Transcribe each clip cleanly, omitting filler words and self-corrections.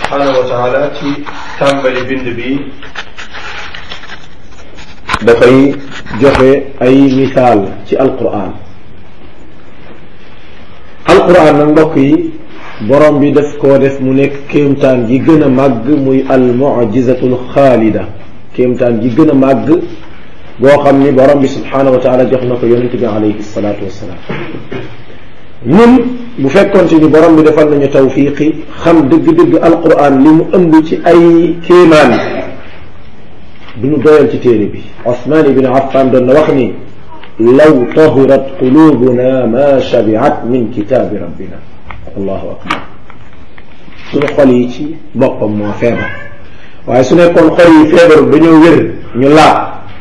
subhanahu wa taala ci tàmbali bind bi dafay joxe ay misaal ci alquran nag mbokk yi borom bi daf koo def mu nekk kéemtaan gi gën a màgg muy al mu'jizatul xaalida kéemtaan gi gën a màgg boo xam ni borom bi subhanahu wa taala jox na ko yonente bi alayhi salaatu wassalaam ñun bu fekkoonte ni borom bi defal nañu tawfiqi xam dëgg-dëgg alquran li mu ëmb ci ay kéemaan duñu doyal ci téere bi Usmaan ibn Affan doon na wax ni law tahurat qulubuna ma shabi'at min kitaabi rabbina allahu akbar suñu xol yi ci boppam moo feebar waaye su nekkoon xol yi feebar dañoo wér ñu laab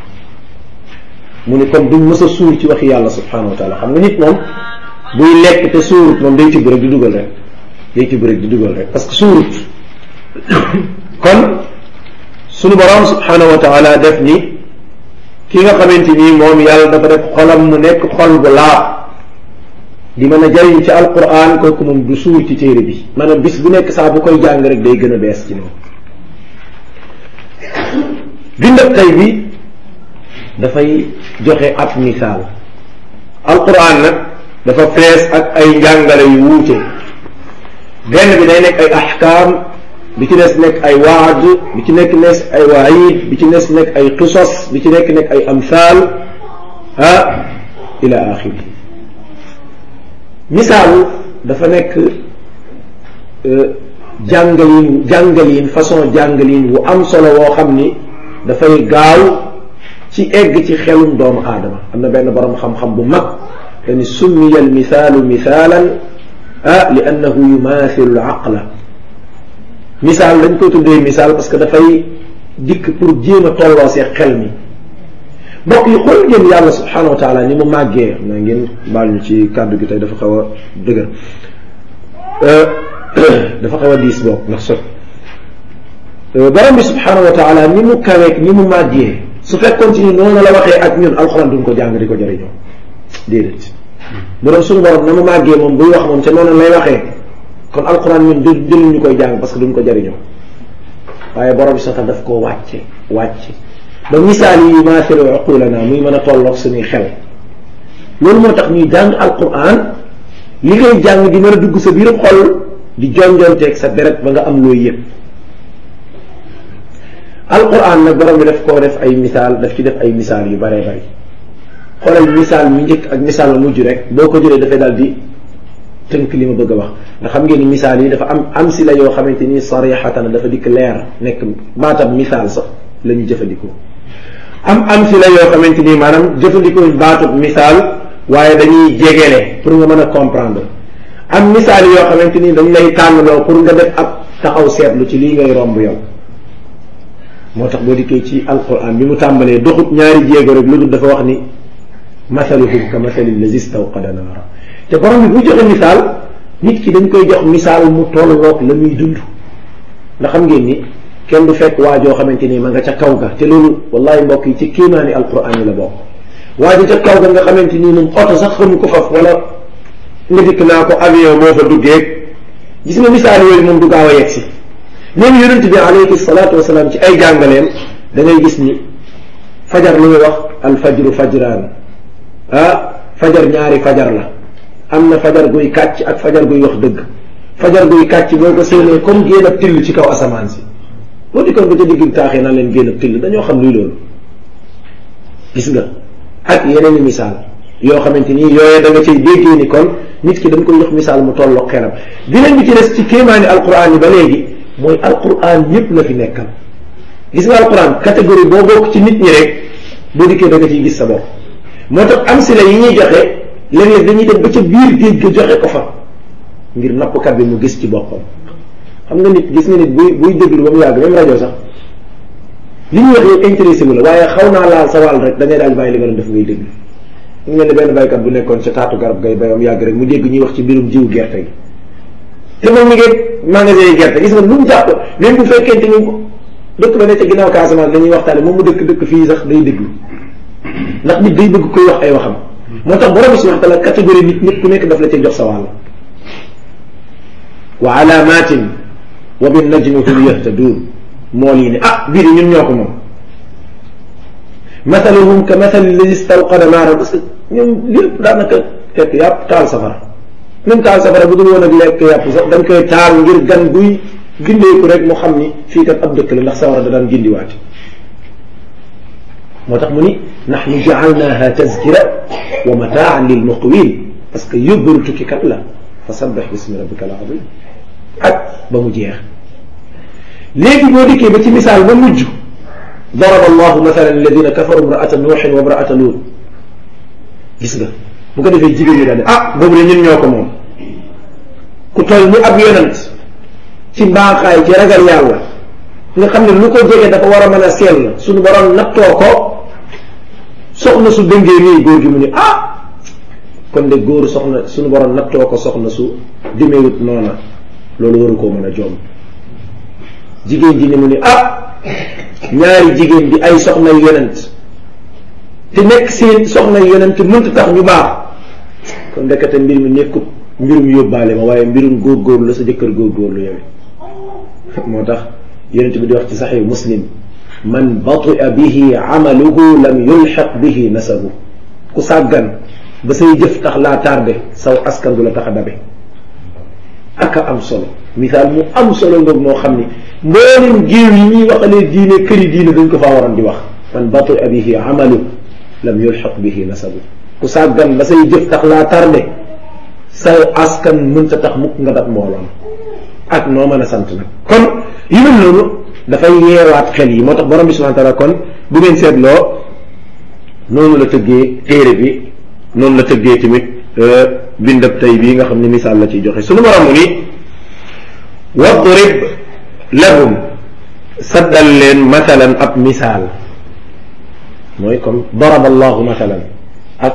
mu ni comme duñ mës a suur ci waxi yàlla subhanahu wa taala xam nga nit moom buy lekk te suurut moom day tibb rek di dugal rek parce que suurut kon suñu borom subhanahu wa taala def ni ki nga xamante ni moom yàlla dafa def xolam mu nekk xol bu laab di mën a jariñ ci alquran kooku moom du suur ci téere bi maanaam bis bu nekk saa bu koy jàng rek day gën a bees ci moom bindab tey bi dafay joxe ab misaal alquran nag dafa fees ak ay njàngale yu wuute benn bi day nekk ay ahkaam bi ci des nekk ay waad bi ci nekk ay waid bi ci des nekk ay qisas bi ci nekk ay amthal ila axiri misaal dafa nekk jàngalin façon jàngalin wu am solo woo xam ni dafay gaaw ci egg ci xelum doomu aadama am na benn borom xam-xam bu mag te summiya al misaalu misaalan li annahu yumaathilu al aqla misaal dañ koy tuddee misaal parce que dafay dikk pour jéem a tolloo see xel mi mbokk yi xool ngeen yàlla subhanahu wa taala ni mu màggee xam naa ngeen baal ñu ci kàddu gi tey dafa xaw a dëgër dafa xaw a diis bopp ndax sot borom bi subhanahu wa taala ni mu kaweek ni mu màggee su fekkoon ci ni noonu la waxee ak ñun alxuraan duñ ko jàng di ko jëriñoo déedéet bu doon suñu borom na mu màggee moom buy wax moom te noonu lay waxee kon alquran ñun jëluñ ñu koy jàng parce que duñ ko jëriñoo waaye borom bi sax daf koo wàcce ba misaal yi yumaathilu uqulana muy mën a tolloog suñuy xel loolu moo tax ñuy jàng alquran li ngay jàng di mën a dugg sa biir xol di jonjonteeg sa deret ba nga am looy yëg alquran nag borom bi daf koo def ay misaal daf ci def ay misaal yu baree bari xoolal misaal mi njëkk ak misaal mu mujj rek boo ko jëlee dafay daal di tënk li ma bëgg a wax ndax xam ngeen ni misaal yi dafa am amsila yoo xamante ni sarihatan dafa dikk leer nekk baatab misaal sax la ñu jëfandikoo am amsila yoo xamante ni maanaam jëfandikoo baatub misaal waaye dañuy jegele pour nga mën a comprendre am misaal yoo xamante ni dañ lay tànnloo pour nga def ab taxaw seetlu ci lii ngay romb yow moo tax boo dikkee ci alquran bi mu tàmbalee doxut ñaari jéego rek lu dul dafa wax ni mathaluhum ka mathali allazi istawqada naara te borom bi bu joxe misaal nit ki dañ koy jox misaal mu tolloog la muy dund ndax xam ngeen ni kenn du fekk waajoo xamante ni ma nga ca kaw ga te loolu wallahi mbokk yi ci kéemaani alquran yi la bokk waajo ca kaw ga nga xamante ni moom oto sax xamu ko faf wala nga dikk naa ko avion moo fa duggee gis nga misaal yooyu moom du gaaw a yegg si même yonent bi alayhi salaatu wasalaam ci ay jàngaleem da ngay gis ni fajar lu ñuy wax alfajru fajraan fajar ñaari fajar la am na fajar guy kàcc ak fajar guy wax dëgg fajar guy kàcc boo ko séenee comme génn ab till ci kaw asamaan si boo dikkoon ba ca digg taaxee naan leen génn ab till dañoo xam luy loolu gis nga ak yeneen i misaal yoo xamante ni yooyee da nga cay déggee ni kon nit ki dañ koy jox misaal mu tolloog xelam beneen bi ci des ci kéemaani alquran yi ba léegi mooy alquran ñëpp la fi nekkal gis nga alquran catégorie boo bokk ci nit ñi rek boo dikkee da nga ciy gis sa bopp moo tax am si la yi ñuy joxe léeg-léeg dañuy dem ba ca biir géej ga joxe ko fa ngir nappkat bi mu gis ci boppam xam nga nit gis nga nit buy déglu ba mu yàgg même rajo sax li ñuy wax yow intéressé wu la waaye xaw naa laal sa wàll rek da ngay daal bàyyi li nga doon def ngay déglu mu mel ne benn baykat bu nekkoon ca taatu garab ngay bayam yàgg rek mu dégg ñuy wax ci mbirum jiwu gerte gi te moom mi ngi magasin yi gerte gis nga lu mu jàpp même bu fekkente ni dëkk ba ne ca ginnaaw Casamance dañuy waxtaane moom mu dëkk fii sax day déglu ndax nit day bëgg koy wax ay waxam moo tax borom subhanahu wa ta'ala catégorie nit ñëpp ku nekk daf la ca jox sa wàll wa alaamatin wa bin najmi hum yahtaduun mool yi ne bii de ñun ñoo ko moom. mathaluhum ka mathali lladi istawqada naaran parce que ñoom lépp daanaka fekk yàpp taal safara même taal safara bu dul woon ak lekk yàpp sax dañ koy taal ngir gan buy gindeeku rek mu xam ni fii kat ab dëkk la ndax sawara da daan gindiwaati moo tax mu ni nahnu ja'alnaha tazkira wa mataan lil muqwin parce que yóbbalu tukkikat la fa sabbih bismi rabbika al azim ak ba mu jeex. léegi boo dikkee ba ci misaal ba mujj daraba allahu mathalan alladina kafaru imra'ata nuuhin wa imra'ata luut gis nga bu ko defee jigéen ñi daal ne boobu la ñun ñoo ko moom ku toll ni ab yonent ci mbaaxaay ci ragal yàlla nga xam ne lu ko jege dafa war a mën a sell suñu borom nattoo ko soxna su dëngee nii góor gi mu ni kon de góor soxna suñu borom nattoo ko soxna su demeewut noona loolu waru koo mën a joom jigéen ji ni mu ni ñaari jigéen di ay soxna yonent te nekk seen soxna yonent mënta tax ñu baax kon ndekete mbir mi nekkut mbirum yóbbaale ma waaye mbirum góorgóorlu la sa jëkkër góorgóorlu yow moo tax yonent bi di wax ci saxiix muslim man batia bihi amaluhu lam yulxaq bihi nasabu ku sàggan ba say jëf tax laa tardé saw askan du la tax a dabe aka am solo misaal mu am solo ngoog moo xam ni mboolem géew yi ñuy waxalee diine këri diine dañ ko faa waroon di wax man batia bihi amalu lam yulxaq bihi nasabu ku sàggan ba say jëf tax laa tardé saw askan mënta tax mukk nga dab mbooloon ak noo mën a sant nag kon yu mel noonu dafay yeewaat xel yi moo tax borom bi subhanahu wa ta'ala kon bu ngeen seetloo noonu la tëggee téere bi noonu la tëggee tamit bindab tey bii nga xam ne misaal la ciy joxe sunu borom mu ni wadrib lahum saddal leen matalan ab misaal mooy comme daraba allahu matalan ak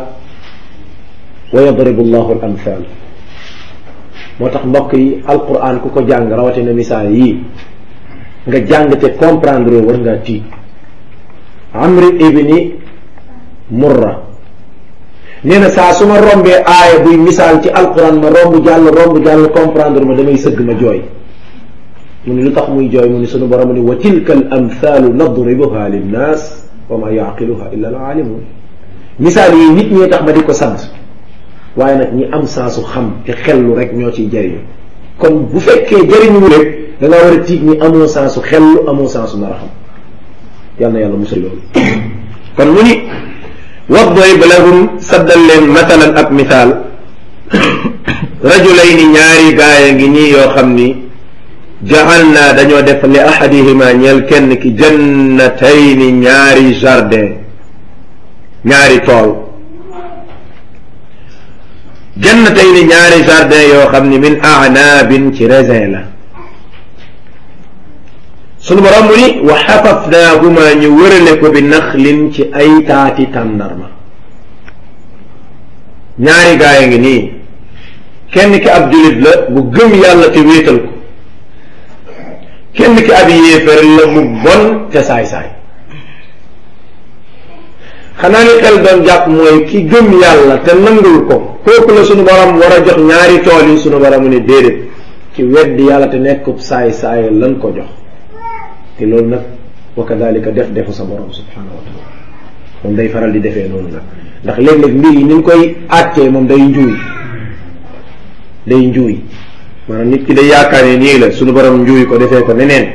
wa yadribu allahu al amthal moo tax mbokk yi alquran ku ko jàng rawatina misaal yii nga jàng te comprendre war ngaa tiit amri ibni murra nee na saa su ma rombee aaya buy misaal ci alquran ma romb jàll comprendre ma damay sëgg ma jooy mu ni lu tax muy jooy mu ni sunu borom ni wa tilka al amthaalu nadribuha linnaas wa ma yaqiluha illa al aalimun misaal yi nit ñee tax ma di ko sant waaye nag ñi am saasu xam te xellu rek ñoo ciy jëriñu kon bu fekkee jëriñu rek da ngaa war a tiit ñi amoo saasu xellu amoo saasu nar a xam yal na yàlla musal loolu kon mu ni wadrib lahum saddal leen matalan ab misaal rajulayni ñaari gaaya ngi ñii yoo xam ni ja'alna dañoo def li ahadihima ñeel kenn ki jannatayni ñaari jardin ñaari tool jannatayni ñaari jardin yoo xam ni min a'naabin ci raisin la sunu borom mu ni wa xafafnaahuma ñu wërale ko bi naxlin ci ay taati tàndarma ñaari gaay a ngi nii kenn ki ab julit la bu gëm yàlla te wéetal ko kenn ki ab yéefar la mu bon te saay-saay xanaa ni xel doon jàpp mooy ki gëm yàlla te nangul ko kooku la sunu borom war a jox ñaari tool yi sunu borom mu ni déedéet ki weddi yàlla te nekkub saay-saay lan ko jox te loolu nag wa kadalika defu sa borom subhanahu wa taala moom day faral di defee noonu nag ndax léeg-léeg mbir yi ni ñu koy àttee moom day njuuy maanaam nit ki day yaakaar ne nii la suñu borom njuuy ko defee ko neneen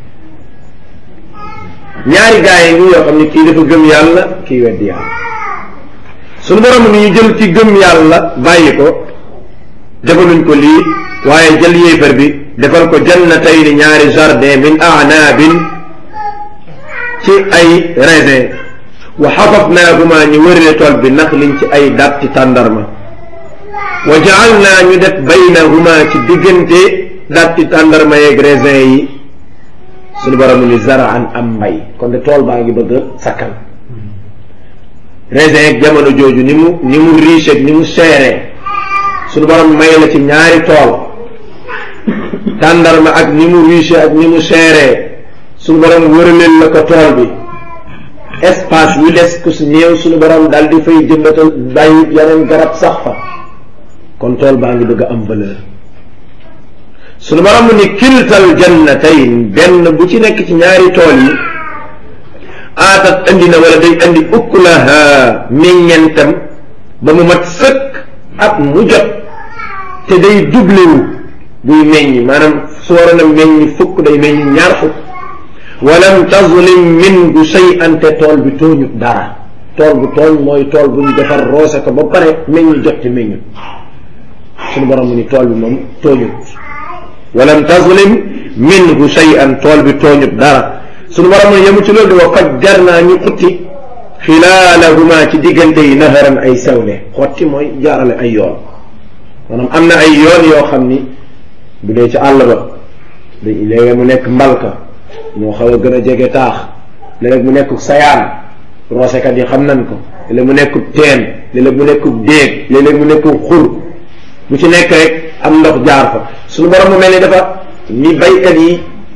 ñaari gaay yi yoo xam ne kii dafa gëm yàlla kii weddi yàlla suñu borom ni ñu jël ci gëm yàlla bàyyi ko defaluñ ko lii waaye jël yéefar bi defal ko jannatayni ñaari jardin min a'naabin ci ay raisin wa xafafnaahuma ñu wërale tool bi naxlin ci ay datti tàndarma wa ja'alnaa ñu def baynahuma ci diggante datti tàndarma yeeg raisin yi suñu borom ni zaraan am mbay kon de tool baa ngi bëgg a sakkan raisin yeeg jamono jooju ni mu riche ni mu seere suñu borom may la ci ñaari tool tàndarma ak ni mu riche ak ni mu seeree suñu borom wëraleel la ko tool bi espace yi des ku si néew suñu borom dal di fay jëmbatal bàyyi yeneen garab sax fa kon tool baa ngi bëgg a am valeur sunu borom mu ni kiltal jannatayn benn bu ci nekk ci ñaari tool yi aatat andi na wala day andi ukulaha meññentam ba mu mat sëkk at mu jot te day doublé wu buy meññ maanaam su waroon a meññ fukk day meññ ñaar fukk walam tazlim minhu shay'an te tool bi tooñu dara tool bu tooñ mooy tool bu ñu defar roose ko ba pare meññ jot te meññu suñu borom mu ni tool bi moom tooñut walam tazlim minhu shay'an tool bi tooñut dara suñu borom mu ni yemu ci loolu di wa fajjarnaa ñu xutti xilaalahuma ci diggante yi naharan ay sewle xotti mooy jaarale ay yoon maanaam am na ay yoon yoo xam ni bu dee ci àll ba léeg-léeg mu nekk mbalka moo xaw a gën a jege taax léeg-léeg mu nekk sayaan roosekat yi xam nañ ko léeg-léeg mu nekk teen léeg-léeg mu nekk déeg léeg-léeg mu nekk xur bu ci nekk rek am ndox jaar fa suñu borom mu mel ni dafa ni baykat yi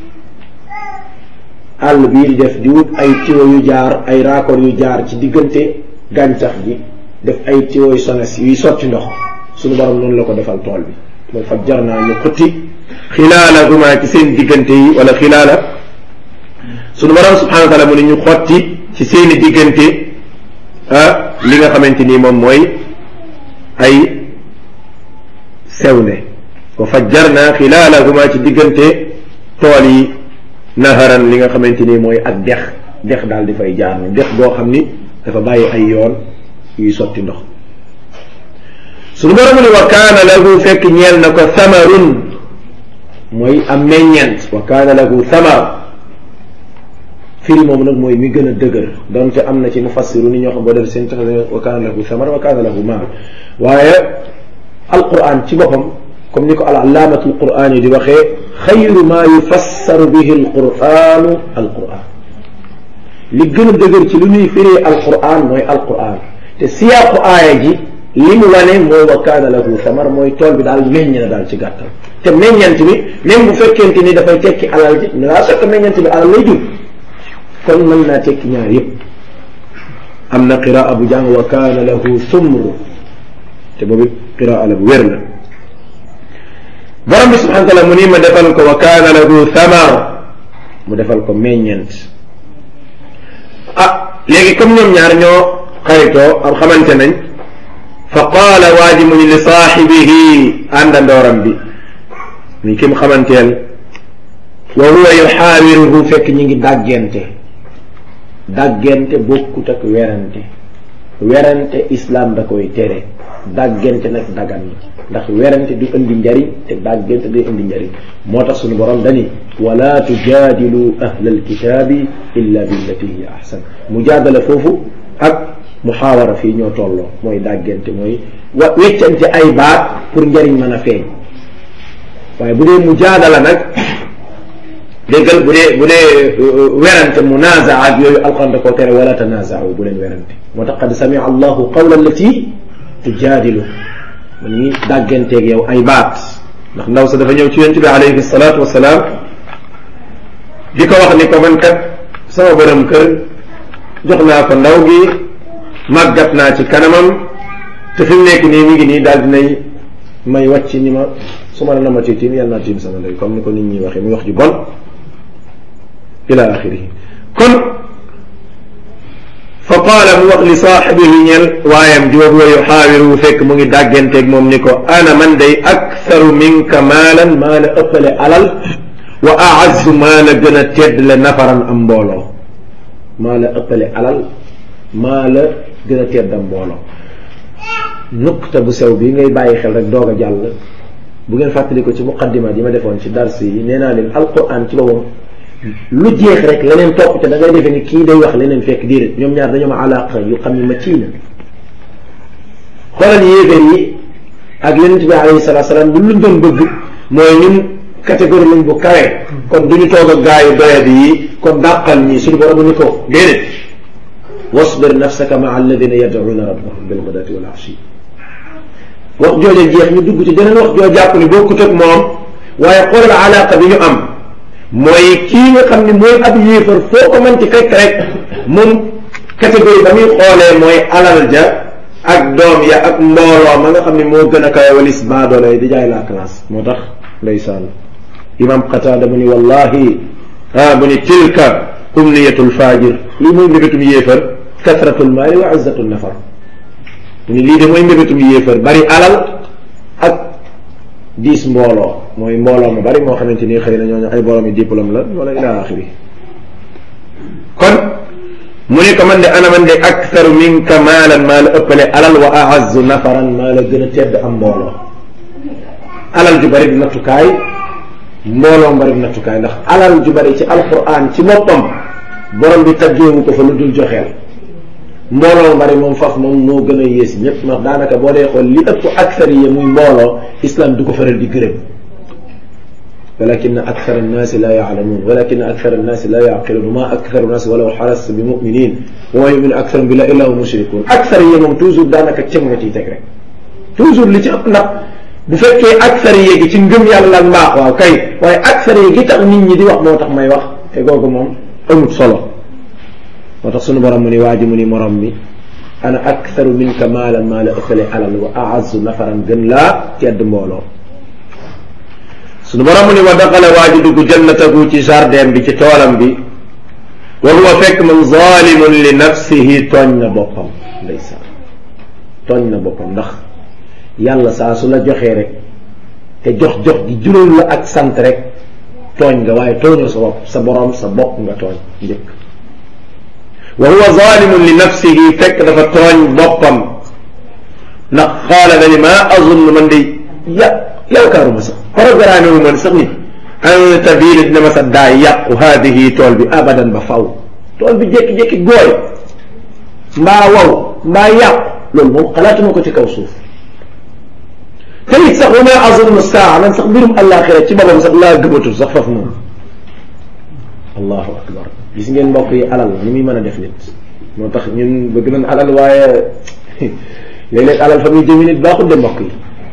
àll bii di def di wut ay tiwo yu jaar ay raakoor yu jaar ci diggante gàncax gi def ay tiwo yu sones yuy sotti ndox suñu borom noonu la ko defal tool bi mooy fajjarnaa ñu xutti xilaalahuma ci seen diggante yi wala xilaala suñu borom subhanahu wa taala mu ne ñu xotti ci seeni diggante li nga xamante ni moom mooy ay sewne wa fajjarnaa xilaalahuma ci diggante tool yi naharan li nga xamante ni mooy ak dex daal di fay jaar ni dex boo xam ni dafa bàyyi ay yoon yuy sotti ndox suñu borom ni wa kaana lahu fekk ñeel na ko samarun mooy am meññeent wa kaana lahu samar firi moom nag mooy mi gën a dëgër donte am na ci mufassiru ni ñoo xam boo def seen tax wa kaana lahu samar wa kaana lahu maal waaye alquran ci boppam comme ni ko al allaamatu alquran yi di waxee xayru ma yufassaru bihi alquranu li gën a dëgër ci lu ñuy firee alquran mooy alquran te siyaaqu aaya ji li mu wane mooy wa kaana lahu samar mooy tool bi daal meññ na daal ci gàttal te meññant bi même bu fekkente ni dafay tekki alal ji laa sokk meññant bi alal lay jur kon mën naa tekki ñaar yépp am na qiraa bu jàng wa kaana lahu sumr te boobu qiraa la bu wér la borom bi subhanahu wa taala mu ni ma defal ko wa kaana lahu samar mu defal ko meññant léegi comme ñoom ñaar ñoo xaritoo am xamante nañ fa qaala waa ji mu ni li saaxibihi àndandooram bi muy kim xamanteel wa huwa yuxaawiruhu fekk ñi ngi dàggente bokkut ak werante islam da koy tere dàggente nag dagan ndax werante du indi njariñ te dàggente day indi njariñ moo tax suñu borom dani wala tujaadilu ahla alkitaabi illa billati hiya ahsan mujaadala foofu ak muxaawara fii ñoo tolloo mooy dàggante mooy weccante ay baat pour njariñ mën a feeñ waaye bu dee mujaadala nag déggal bu dee werante munazaa ak yooyu alquran da koo tere wala tanaza'u bu leen werante moo tax qad sami'a allahu qawla allati tujaadilu mu ngi dàgganteeg yow ay baat ndax ndaw sa dafa ñëw ci yonent bi alayhi salaatu wasalaam di ko wax ni ko man kat sama borom kër jox naa ko ndaw gi màggat naa ci kanamam te fi mu nekk nii mi ngi nii daal dinay may wàcc ni ma su ma la nama ci tiim yàlla naa tiim sama ndey comme ni ko nit ñi waxee muy wax ju bon ila axirihi kon fa qaala mu wax li saaxibihi ñel waayam di wa yuxaawiru fekk mu ngi dàgganteeg moom ni ko ana man day aktharu minka maalan maa la ëppale alal wa aazzu maa la gën a tedd le nafaran am mbooloo maa la ëppale alal maa la gën a tedd am mbooloo nuqta bu sew bi ngay bàyyi xel rek doog a jàll bu ngeen fàttali ko ci muqaddimaat yi ma defoon ci dars yi nee naa leen alquran ci boppam lu jeex rek leneen topp te da ngay defee ni kii day wax leneen fekk déedéet ñoom ñaar dañoo ma alaqa yu xam ne ma ciy na xoolal yéeféer yi ak yonent bi alayhi salaatu salaam bu luñ doon bëgg mooy ñun catégorie lañ bu kawe kon duñu toog ak gaa yu doyadi yi kon dàqal ñi suñu borom ni ko déedéet wasbir nafsaka maa alladina yad'una rabbahum bil ghadati wal ashi wax jooje jeex ñu dugg ci jeneen wax joo jàpp ni bokkut ak moom waaye xoolal alaqa bi ñu am mooy kii nga xam ne mooy ab yéefar foo ko mën ci fekk rek moom catégorie ba muy xoolee mooy alal ja ak doom ya ak mbooloo ma nga xam ne moo gën a kawe walis baadoole di jaay la classe moo tax ndeysaan imam Qatada mu ni wallahi mu ni tilka umniyatul fajir lii mooy mbébétum yéefar kasratul maali wa izzatul nafar mu ni lii de mooy mbébétum yéefar bari alal ak diis mbooloo mooy mbooloo ma bari moo xamante ni xëy na ñooñu ay borom yi diplôme la wala ila axiri kon mu ne ko man de ana man de aktharu minka maalan maa la ëppale alal wa a'azzu nafaran maa la gën a tedd am mbooloo alal ju bari di nattukaay mbooloo bari di nattukaay ndax alal ju bari ci alquran ci boppam borom bi taggeewu ko fa lu dul joxeel mbooloo bari moom faf moom moo gën a yées ñëpp ndax daanaka boo dee xool li ëpp akthar yi muy mbooloo islam du ko faral di gërëm walakin akthar annaasi la yaalamuun walakin akthar annaasi la yaqiluun ma akthar annaasi walaw xarasta bi muminin wa ma yuminu aktharum billahi illa hum mushrikuun akthar yi moom toujours daanaka cëm nga ciy teg rek toujours li ci ëpp ndax bu fekkee akthar yi gi ci ngëm yàlla ak mbaax waaw kay waaye akthar yi gi tax nit ñi di wax moo tax may wax te googu moom amut solo moo tax sunu borom mu ni waa ji mu ni morom mi ana aktharu minka maalan maa la ëppale alal wa a'azzu nafaran gën laa tedd mbooloo sunu borom mu ni wa daxala waa ji dugg jannatahu ci jardin bi ci toolam bi wa huwa fekk man zalimun li nafsihi tooñ na boppam ndeysaan tooñ na boppam ndax yàlla saa su la joxee rek te jox gi juróom la ak sant rek tooñ nga waaye tooñoo sa bopp sa borom sa bopp nga tooñ njëkk wa huwa zalimun li nafsihi fekk dafa tooñ boppam ndax xaala na ni maa azunnu man de yaakaaruma sax programme wu man sax ni an tabila dina ma sa daay yàqu haadihi tool bi abadan ba faw tool bi jékki-jékki gooy mbaa wow mbaa yàqu loolu moom xalaatuma ko ci kaw suuf te it sax wa maa azunnu saa man sax mbirum àllaaxira ci boppam sax laa gëmatul sax faf moom allahu akbar gis ngeen mbokk yi alal ni muy mën a def nit moo tax ñun bëgg nañ alal waaye léeg-léeg alal fa muy jëmi nit baaxul de mbokk yi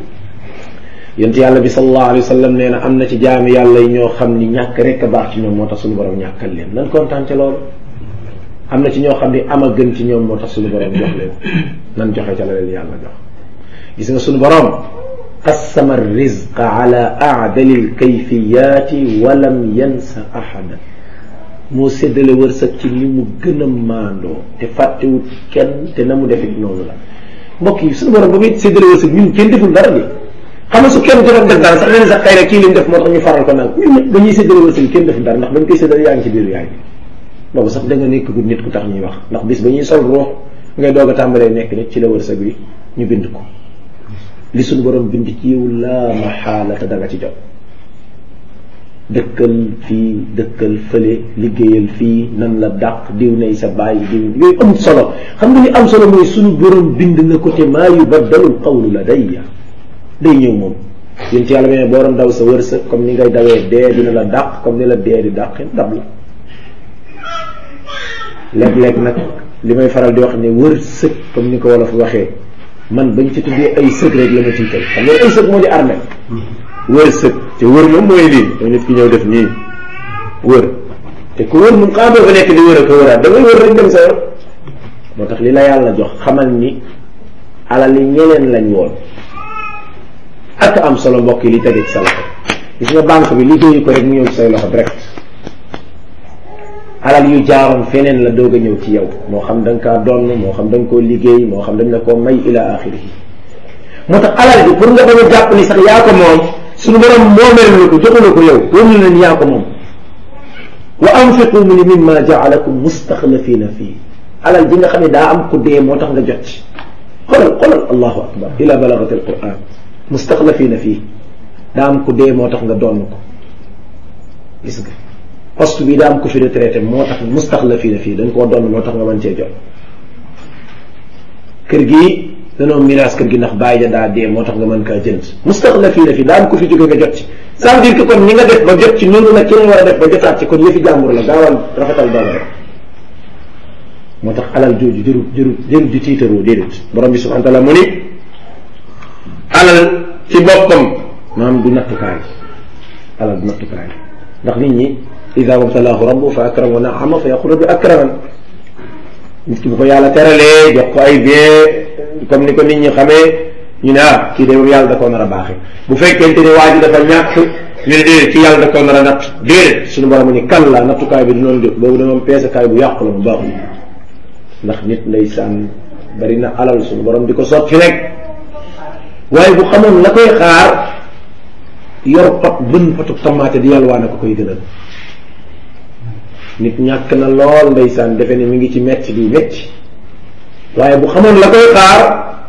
yonent yàlla bi sallallahu alayhi wa sallam nee na am na ci jaami yàlla yi ñoo xam ni ñàkk rek a baax ci ñoom moo tax suñu borom ñàkkal leen nan kontaan ca loolu am na ci ñoo xam ni am a gën ci ñoom moo tax suñu borom jox leen nan joxe ca la leen yàlla jox gis nga suñu borom qassama rizqa ala a'dali al-kayfiyati wa lam yansa ahada moo séddale wërsëg ci ni mu gën a maandoo te fàttewut kenn te na mu defit noonu la mbokk yi suñu borom ba muy séddale wërsëg ñun kenn deful dara de xam nga su kenn jotoon def dara sax leen sax xëy na kii lim def moo tax ñu faral ko nag ñun ñëpp ba ñuy séddale wërsëg kenn deful dara ndax bañ koy séddale yaa ngi ci biiru yaay boobu sax da nga nekk gu nit ku tax ñuy wax ndax bis ba ñuy sol ruux ngay doog a tàmbalee nekk nit ci la wërsëg bi ñu bind ko li suñu borom bind ci yow laa maxaalata da nga ci jot dëkkal fii dëkkal fële liggéeyal fii nan la dàq diw nay sa bàyyi diw yooyu am solo xam nga li am solo mooy suñu borom bind na ko te maa yubaddalu qawlu ladayya day ñëw moom yéen ci yàlla bi ne boo doon daw sa wërsëg comme ni ngay dawee dee dina la dàq comme ni la dee di dàq dab la léeg-léeg nag li may faral di wax ne wërsëg comme ni ko wolof waxee man bañ ci tuddee ay sëg rek la ma tiital xam nga ay sëg moo di armée wërsëg te wër moom mooy lii mooy nit ki ñëw def nii wër te ku wër moom xaar doo fa nekk di wër ak a wëraat da ngay wër rek dem sa yor moo tax li la yàlla jox xamal ni alal yi ñeneen lañ woon ak am solo mbokk yi li tege ci sa loxo gis nga banque bi liggéeyu ko rek mu ñëw ci say loxo direct alal yu jaaroon feneen la doog a ñëw ci yow moo xam da nga kaa donn moo xam da nga koo liggéey moo xam dañ la koo may ila axiri moo tax alal bi pour nga bañ a jàpp ni sax yaa ko moom suñu borom moomeel na ko joxu la ko yow wóolu na ni yaa ko moom wa anfiqu min mimma jaalakum mustaxlafina fii alal ji nga xam ne daa am ku dee moo tax nga jot ci xoolal allahu akbar ila balagati alquran mustaxlafina fii daa am ku dee moo tax nga doon ko gis nga poste bi daa am ku fi retraité moo tax mustaxlafina fii dañ koo doon moo tax nga mën cee jot kër gi danoo miraas kër gi ndax bàyyi ja daa dee moo tax nga mën kaa jënd mustaxlafina fii daa am ku fi jóge nga jot ci ça veut dire que kon ni nga def ba jot ci noonu la keneen war a def ba jotaat ci kon yëfi jàmbur la gaawal rafetal doon rek moo tax alal jooju jërut di tiitaroo déedéet borom bi subhanahu wa taala mu ni alal ci boppam maam du nattukaay alal du nattukaay ndax nit ñi ida wabtalaahu rabbu fa akrama wa naama fa yaqulu bi akraman nit ki bu ko yàlla teralee jox ko ay bien comme ni ko nit ñi xamee ñu ne kii de moom yàlla da koo nar a baaxee bu fekkente ni waa ji dafa ñàkk ñu ne déedéet ci yàlla da ko nar a natt déedéet suñu borom ni kan la nattukaay bi du noonu jóg boobu dama peesekaay bu yàqu la mu baaxul ndax nit ndeysaan bari na alal suñu borom di ko sotti rek waaye bu xamoon la koy xaar yor pot bën potu tamaate di yàlla waa na ko koy gënal nit ñàkk na lool ndeysaan defe ne mi ngi ci metti di metti waaye bu xamoon la koy xaar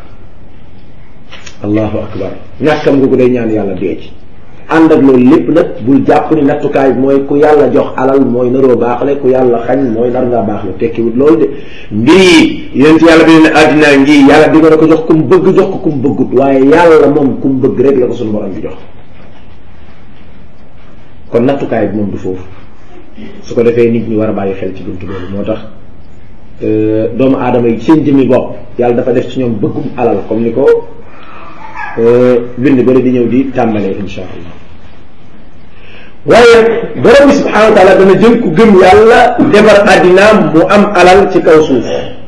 allahu akbar ñàkkam googu day ñaan yàlla dee ci ànd ak loolu lépp nag bul jàpp ni nattukaay bi mooy ku yàlla jox alal mooy naroo baaxle ku yàlla xañ mooy nar ngaa baaxle tekkiwut loolu de mbir yi yénti yàlla bi ne àddina ngi yàlla di nga ko jox ku mu bëgg jox ko ku mu bëggut waaye yàlla moom ku mu bëgg rek la ko suñu borom bi jox kon nattukaay bi moom du foofu su ko defee nit ñi war a bàyyi xel ci buntu loolu moo tax doomu aadama yi seen jëmmi bopp yàlla dafa def ci ñoom bëggum alal comme ni ko bind bari di ñëw di tàmbalee insha allah waaye borom bi subhanahu wa taala dana jël ku gëm yàlla defar àddinaam mu am alal ci kaw suuf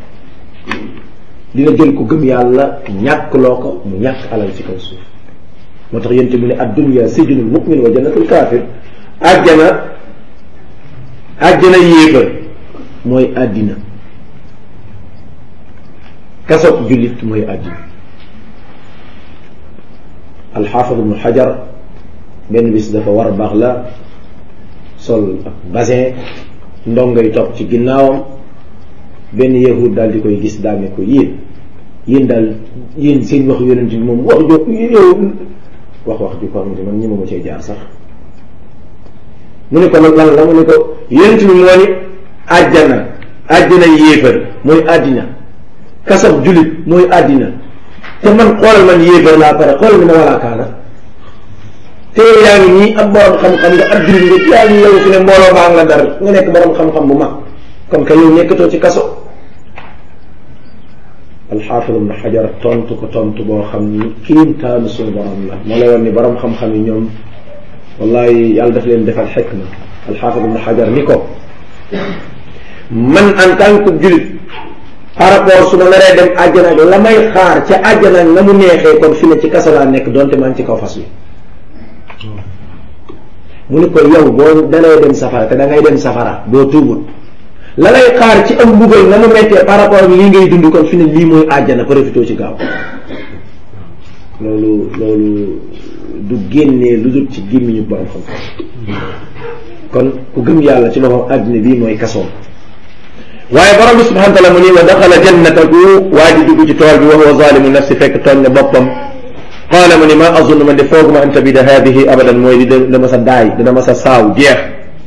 dina jël ku gëm yàlla ñàkk loo ko mu ñàkk alal ci kaw suuf moo tax yénte mu ne ad-dunya sijnul mu'min wa jannatul kaafir àjjana yéefar mooy àddina kasob jullit mooy àddina alxaafid ibnu xajar benn bis dafa war a baax la sol ak basin ndongay topp ci ginnaawam benn yahud daal di koy gis daal ne ko yéen daal yéen seen wax yonent bi moom wax wax ju ko xamante man ñi ma cee jaar sax mu ne ko nag lan la mu ne ko yonent bi moo ni àjjana yéefar mooy àddina kasab jullit mooy àddina te man xoolal man yéefar laa pare xoolal ni ma walaa kaana te yaa ngi nii am borom xam-xam nga ab jullit nga yaa ngi yow fi ne mbooloo maa nga dar nga nekk borom xam-xam bu mag kon ka yow nekkatoo ci kaso alxaafid ibn xajar tontu ko tontu boo xam ni kiimtaanu suñu borom la moo lay woon ni borom xam-xam yi ñoom wallahi yàlla daf leen defal xikma alxaafid ibn xajar ni ko man en tant que jullit par rapport su ma naree dem àjjana ak la may xaar ca àjjana na mu neexee kon fi ne ci kaso laa nekk donte maa ngi ci kaw fas wi mu ni ko yow boo danay dem safara te da ngay dem safara boo tuubut la lay xaar ci am mbugal na mu mettee par rapport ak lii ngay dund kon fi ne lii mooy àjjana profité ci gaaw loolu du génnee lu dul ci gémmiñu borom xam-xam kon ku gëm yàlla ci boppam àddina bii mooy kasoom waaye borom bi subhanahu wa taala mu ni wa daxala jannatahu waa ji dugg ci tool bi wa huwa zalimu nafsi fekk tooñ na boppam qaala mu ni ma azunnu man de fooguma an tabida hadihi abadan mooy di dina ma sa daay dina ma sa saaw jeex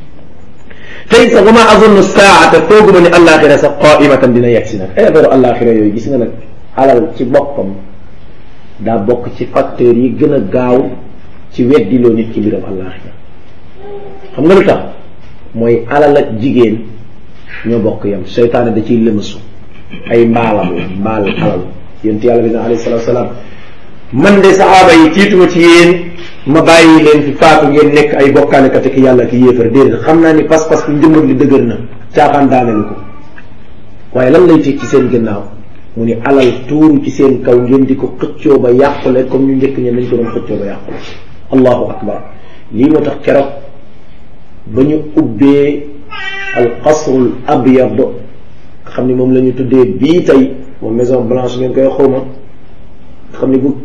tey sax wa ma azunnu saata fooguma ni àllaaxira sax qaimatan dina yegg si nag ay affaire àllaaxira yooyu gis nga nag alal ci boppam daa bokk ci facteurs yi gën a gaaw ci weddiloo nit ki mbiram àllaaxira xam nga lu tax mooy alal ak jigéen ñoo bokk yam seytaane da ciy lëmasu ay mbaalam la mbaal alal yonent yàlla bi alayhi salaatu wasalaam man de saxaaba yi tiituma ci yéen ma bàyyi leen fi faatu ngeen nekk ay bokkaalekat ki yàlla ki yéefar déedéet xam naa ni pas-pas bi njëmbat li dëgër na caaxaan daanelu ko waaye lan lay tiit ci seen gannaaw mu ni alal tuuru ci seen kaw ngeen di ko xëccoo ba yàqule comme ñu njëkk ñe nañ ko doon xëccoo ba yàqule allahu akbar lii moo tax keroog ba ñu ubbee al qasrul abyad nga xam ni moom la ñu tuddee bii tey moom maison blanche ngeen koy xawma nga xam ni bu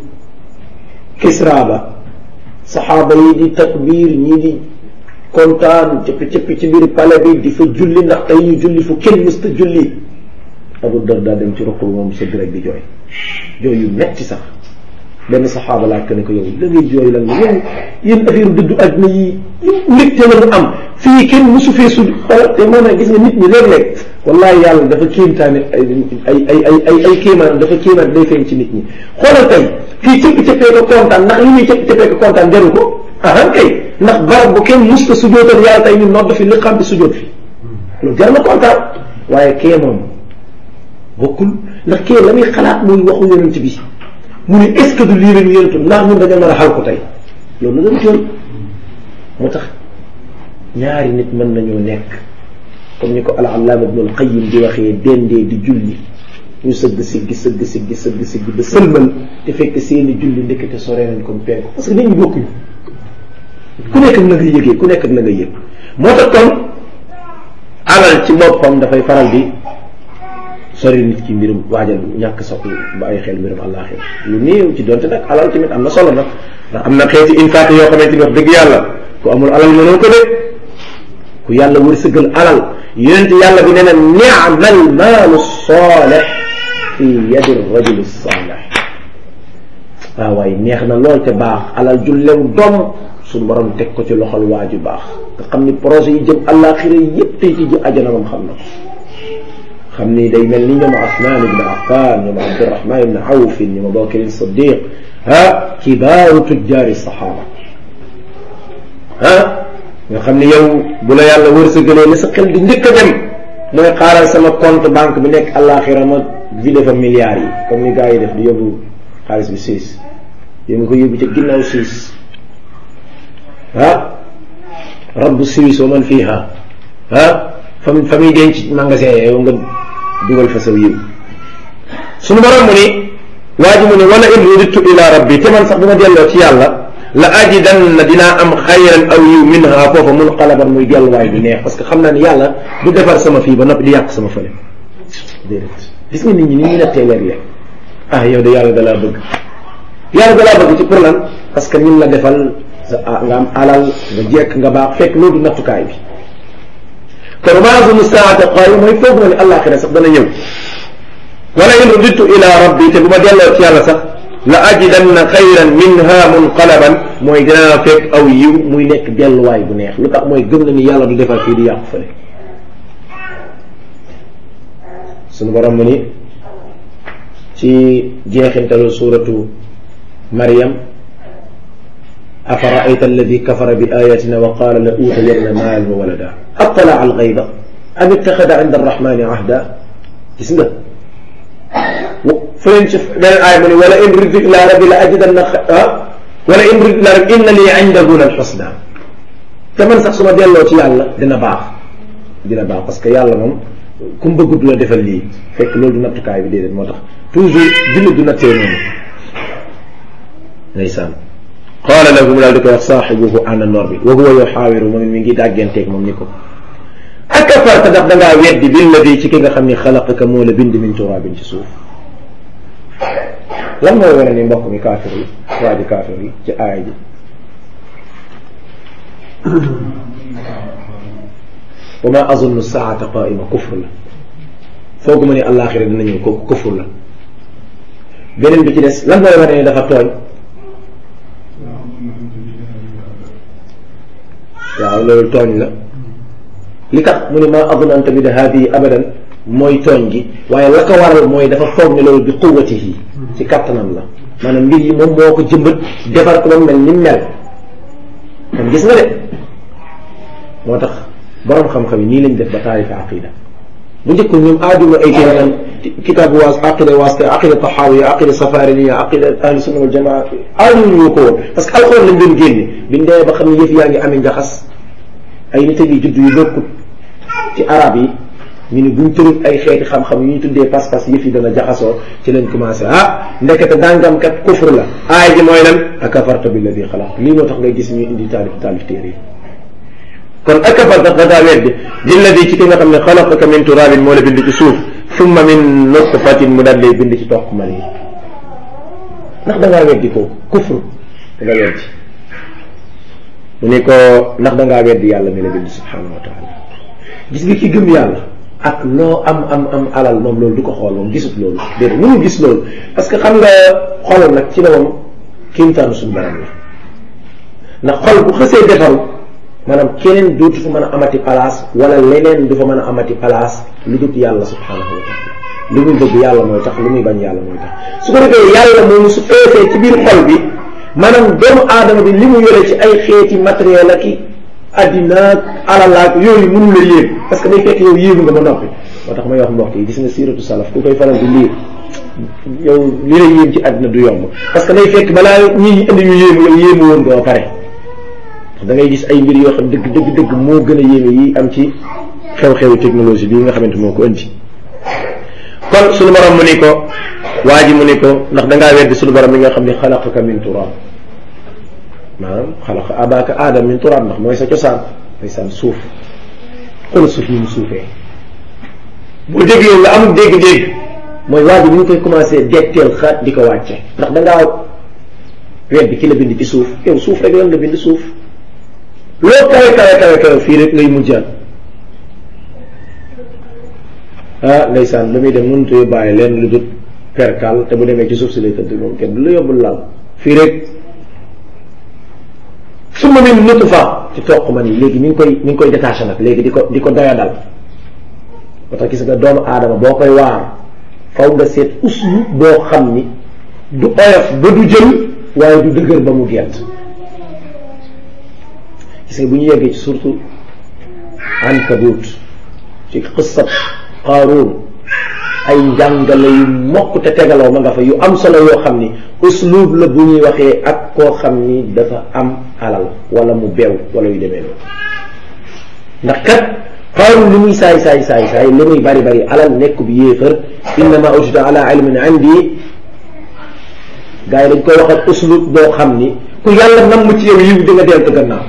Kisra ba saxaaba yi di takbir ñii di kontaan cëppi ci biir palais bi di fa julli ndax tey ñu julli fu kenn mësta julli Abu Darda dem ci ruqul moom sëgg rek di jooy jooy yu metti sax benn saxaaba laaj ko ne ko yow la ngay jooy lan la yéen affaire dëddu àddina yi mbégte la mu am fii kenn musu fee sud xoolal te moo ne gis nga nit ñi léeg-léeg wallahi yàlla dafa kéemtaane ay kéemaan dafa kéemaan day feeñ ci nit ñi xoolal tey kii cëpp-cëppee ko kontaan ndax li muy cëpp-cëppee ko kontaan jaru ko kay ndax barab bu kenn musta sujootal yàlla tey ñu nodd fi li xam bi sujoot fi loolu jar na kontaan waaye kee moom bokkul ndax kee la muy xalaat muy waxu yonent bi mu ne est-ce que du lii lañu yonentu ndax ñun dañoo mën a xal ko tey loolu la doon yoon moo tax ñaari nit mën nañoo nekk comme ni ko al-Allaama Ibnul Qayyim di waxee dendee di julli ñu sëgg siggi ba sëlmal te fekk seeni julli ndekete sore nañ comme penku parce que nit ñi bokkuñu ku nekk ak la nga yëgee ku nekk ak la nga yëg moo tax kon alal ci boppam dafay faral di sori nit ki mbirum waajal ñàkk soxla ba ay xel mbirum àllaaxira lu néew ci donte nag alal tamit am na solo nag ndax am na xeeti infaq yoo xamante ni wax dëgg yàlla ku amul alal mënoo ko de ku yàlla wërsëgal alal yonent yàlla bi nee na ni'mal maalu saalih fi yadi rajuli saalih waaw waaye neex na lool te baax alal ju lew doom suñu borom teg ko ci loxol waa ju baax nga xam ni projet yi jëm àllaaxira yépp tey ci ji ajana moom xam na ko xam ni day mel ni ñoom Usmaan ibn Affaan ñoom Abdurahmaan ibn Awf ñoom Abubakar Siddiq kibaaru tujjaari saxaaba nga xam ni yow bu la yàlla wërsëgalee li sa xel di njëkk a dem mooy xaaral sama compte banque bi nekk àllaaxira ma vidé fa milliards yi comme ni gars yi def di yóbbu xaalis bi siis yow nga ko yóbbu ca ginnaaw siis rabbu siis wa man fiiha fa muy denc magasin yow nga dugal fa saw yiw suñu borom mu ni waa ji mu ni wala in ruditu ila rabbi te man sax bu ma delloo ci yàlla la ajidanna dinaa am xayran aw yiw minha foofa munqalaban muy delluwaay bi neex parce que xam naa ni yàlla du defar sama fii ba noppi di yàq sama fële déedéet gis nga nit ñi ni ñuy nettee léeg-léeg yow de yàlla dalaa bëgg yàlla dalaa bëgg ci pour lan parce que ñun la defal nga am alal nga jekk nga baax fekk loolu nattukaay bi kon ma azunnu saa'ata qaa'ima mooy foog ma ne àllaaxira sax dana ñëw wala in ruditu ila rabbi te bu ma delloo ci yàlla sax la ajidanna xayran minha munqalaban mooy dinaa fekk aw yiw muy nekk delluwaay bu neex lu tax mooy gëm na ni yàlla du defar fii di yàqu fële suñu borom mu ni ci jeexintalu suuratu Maryam afara'ayta alladi kafara bi ayatina wa qaala la uutayanna maalan wa walada attala'a al-ghayba am ittaxada inda arrahmani ahda gis nga fëleen ci beneen aaya mu ne wala in ridtu ila rabbi la ajidanna wala in ridtu ila rabbi inna li indahu al-husna te man sax su ma delloo ci yàlla dina baax parce que yàlla moom ku mu bëgg du la defal lii fekk loolu du nattukaay bi déedéet moo tax toujours jullit du nattee noonu ndeysaan qaala lahu mu daal di koy wax saaxibuhu àndandoor bi wa huwa yuxaawiru moom mi ngi dàgganteeg moom ni ko akafarta ndax dangaa weddi billadi ci ki nga xam ni xalaqaka moo la bind min turaabin ci suuf lan mooy wane ni mbokk mi kaafir yi waa ji kaafir yi ci aaya ji wa ma azunnu saata qaa'ima kufr la fooguma ni àllaaxira dina ñëw kooku kufr la beneen bi ci des lan mooy wane ni dafa tooñ waaw loolu tooñ la li tax mu ne ma azunnu an tabida haadihi abadan mooy tooñ gi waaye la ko waral mooy dafa foog ne loolu bi quwwatihi ci kattanam la maanaam mbir yi moom moo ko jëmbat defar ko ba mel ni mel kon gis nga de moo tax borom xam-xam yi nii lañ def ba taarifa aqida bu njëkkoon ñoom aaduma ay téere naan kitaabu waas aqida waasita aqida taxaawiya aqida safariniya aqida ahlu sunna wal jamaa aaduma ñu ko woon parce que alxuraan lañ doon génne biñ demee ba xam ne yëf yaa ngi amee njaxas ay nit yi judd yu bokkut ci arab yi ñu ne buñ tërul ay xeeti xam-xam yu ñu tuddee pas-pas yëf yi dana jaxasoo ci lañ commencé ndekete dàngam kat kufr la aay ji mooy lan akafarta billadi xalaq lii moo tax ngay gis ñuy indi taalif téere yi kon akafarta dangaa weddi billadi ci ki nga xam ne xalaqaka min turaabin moo la bind ci suuf summa min nutfatin mu daal lay bind ci toq mani ndax dangaa weddi ko kufr nga weddi mu ne ko ndax dangaa weddi yàlla mi la bind subhanahu wa taala gis nga ki gëm yàlla ak loo am alal moom loolu du ko xool moom gisut loolu déedéet mënul gis loolu parce que xam nga xol nag ci la moom kéemtaanu suñu borom la ndax xol bu xësee defaru maanaam keneen dootu fa mën a amati place wala leneen du fa mën a amati place lu dut yàlla subhanahu wa taala lu muy bëgg yàlla mooy tax lu muy bañ yàlla mooy tax su ko defee yàlla moomu su feesee ci biir xol bi maanaam doomu aadama bi li mu yore ci ay xeeti matériel ak i addina alalaak yooyu mënu la yéeg parce que day fekk yow yéegu nga ba noppi moo tax may wax mbokk yi gis nga siiratu salaf ku koy faral di liir yow li lay yéem ci addina du yomb parce que day fekk balaa ñi indi ñu yéemu yow yéemu woon nga ba pare da ngay gis ay mbir yoo xam dëgg moo gën a yéeme yi am ci xew-xewu technologie bii nga xamante moo ko indi kon suñu borom mu ni ko waa ji mu ni ko ndax dangaa weddi suñu borom mi nga xam ne xalaqaka min turab maanaam xalaqa abaka aadam min turaab ndax mooy sa cosaan ndeysaan suuf xoolal suuf ni mu suufee boo déggee nga amul dégg-dégg mooy waa ji bu ñu koy commencé detteel xaat di ko wàcce ndax dangaa wet bi ki la bind ci suuf yow suuf rek lan la bind suuf loo kawe fii rek ngay mujjaan ndeysaan lu muy dem mënutu yóbbaale leen lu dut perkal te bu demee ci suuf si lay tëdd moom kenn du la yóbbul lal fii rek summa min nutfa ci toq man yi léegi mi ngi koy détaché nag léegi di ko doyadal ba tax gis nga doomu aadama boo koy waar faw nga seet uslu boo xam ni du oyof ba du jël waaye du dëgër ba mu gent gis nga bu ñu yeggee ci surtout Ankabut ci xissab Qaaruun ay njàngale yu mokk te tegaloo ma nga fa yu am solo yoo xam ni uslub la bu ñuy waxee ak koo xam ni dafa am alal wala mu beew wala yu demee noonu ndax kat Qaaruun li muy saay li muy bari alal nekkub yéefar innama ujida ala ilmin indi gars yi dañ koy wax ak uslub boo xam ni ku yàlla namm ci yow yiw di nga deltu gannaaw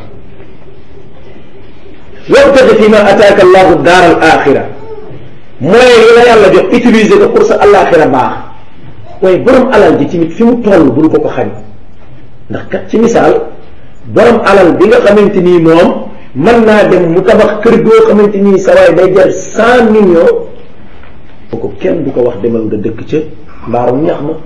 wabtaghi fi ma ataaka allahu daar al axira mooy li la yàlla jox utiliser ko pour sa alaxira baax waaye borom alal ji tamit fi mu toll bul ko xañ ndax kat ci misaal borom alal bi nga xamante nii moom mën naa dem mu tabax kër goo xamante nii sa waay day jar 100 millions ko kenn du ko wax demal nga dëkk ca mbaarum ñax ma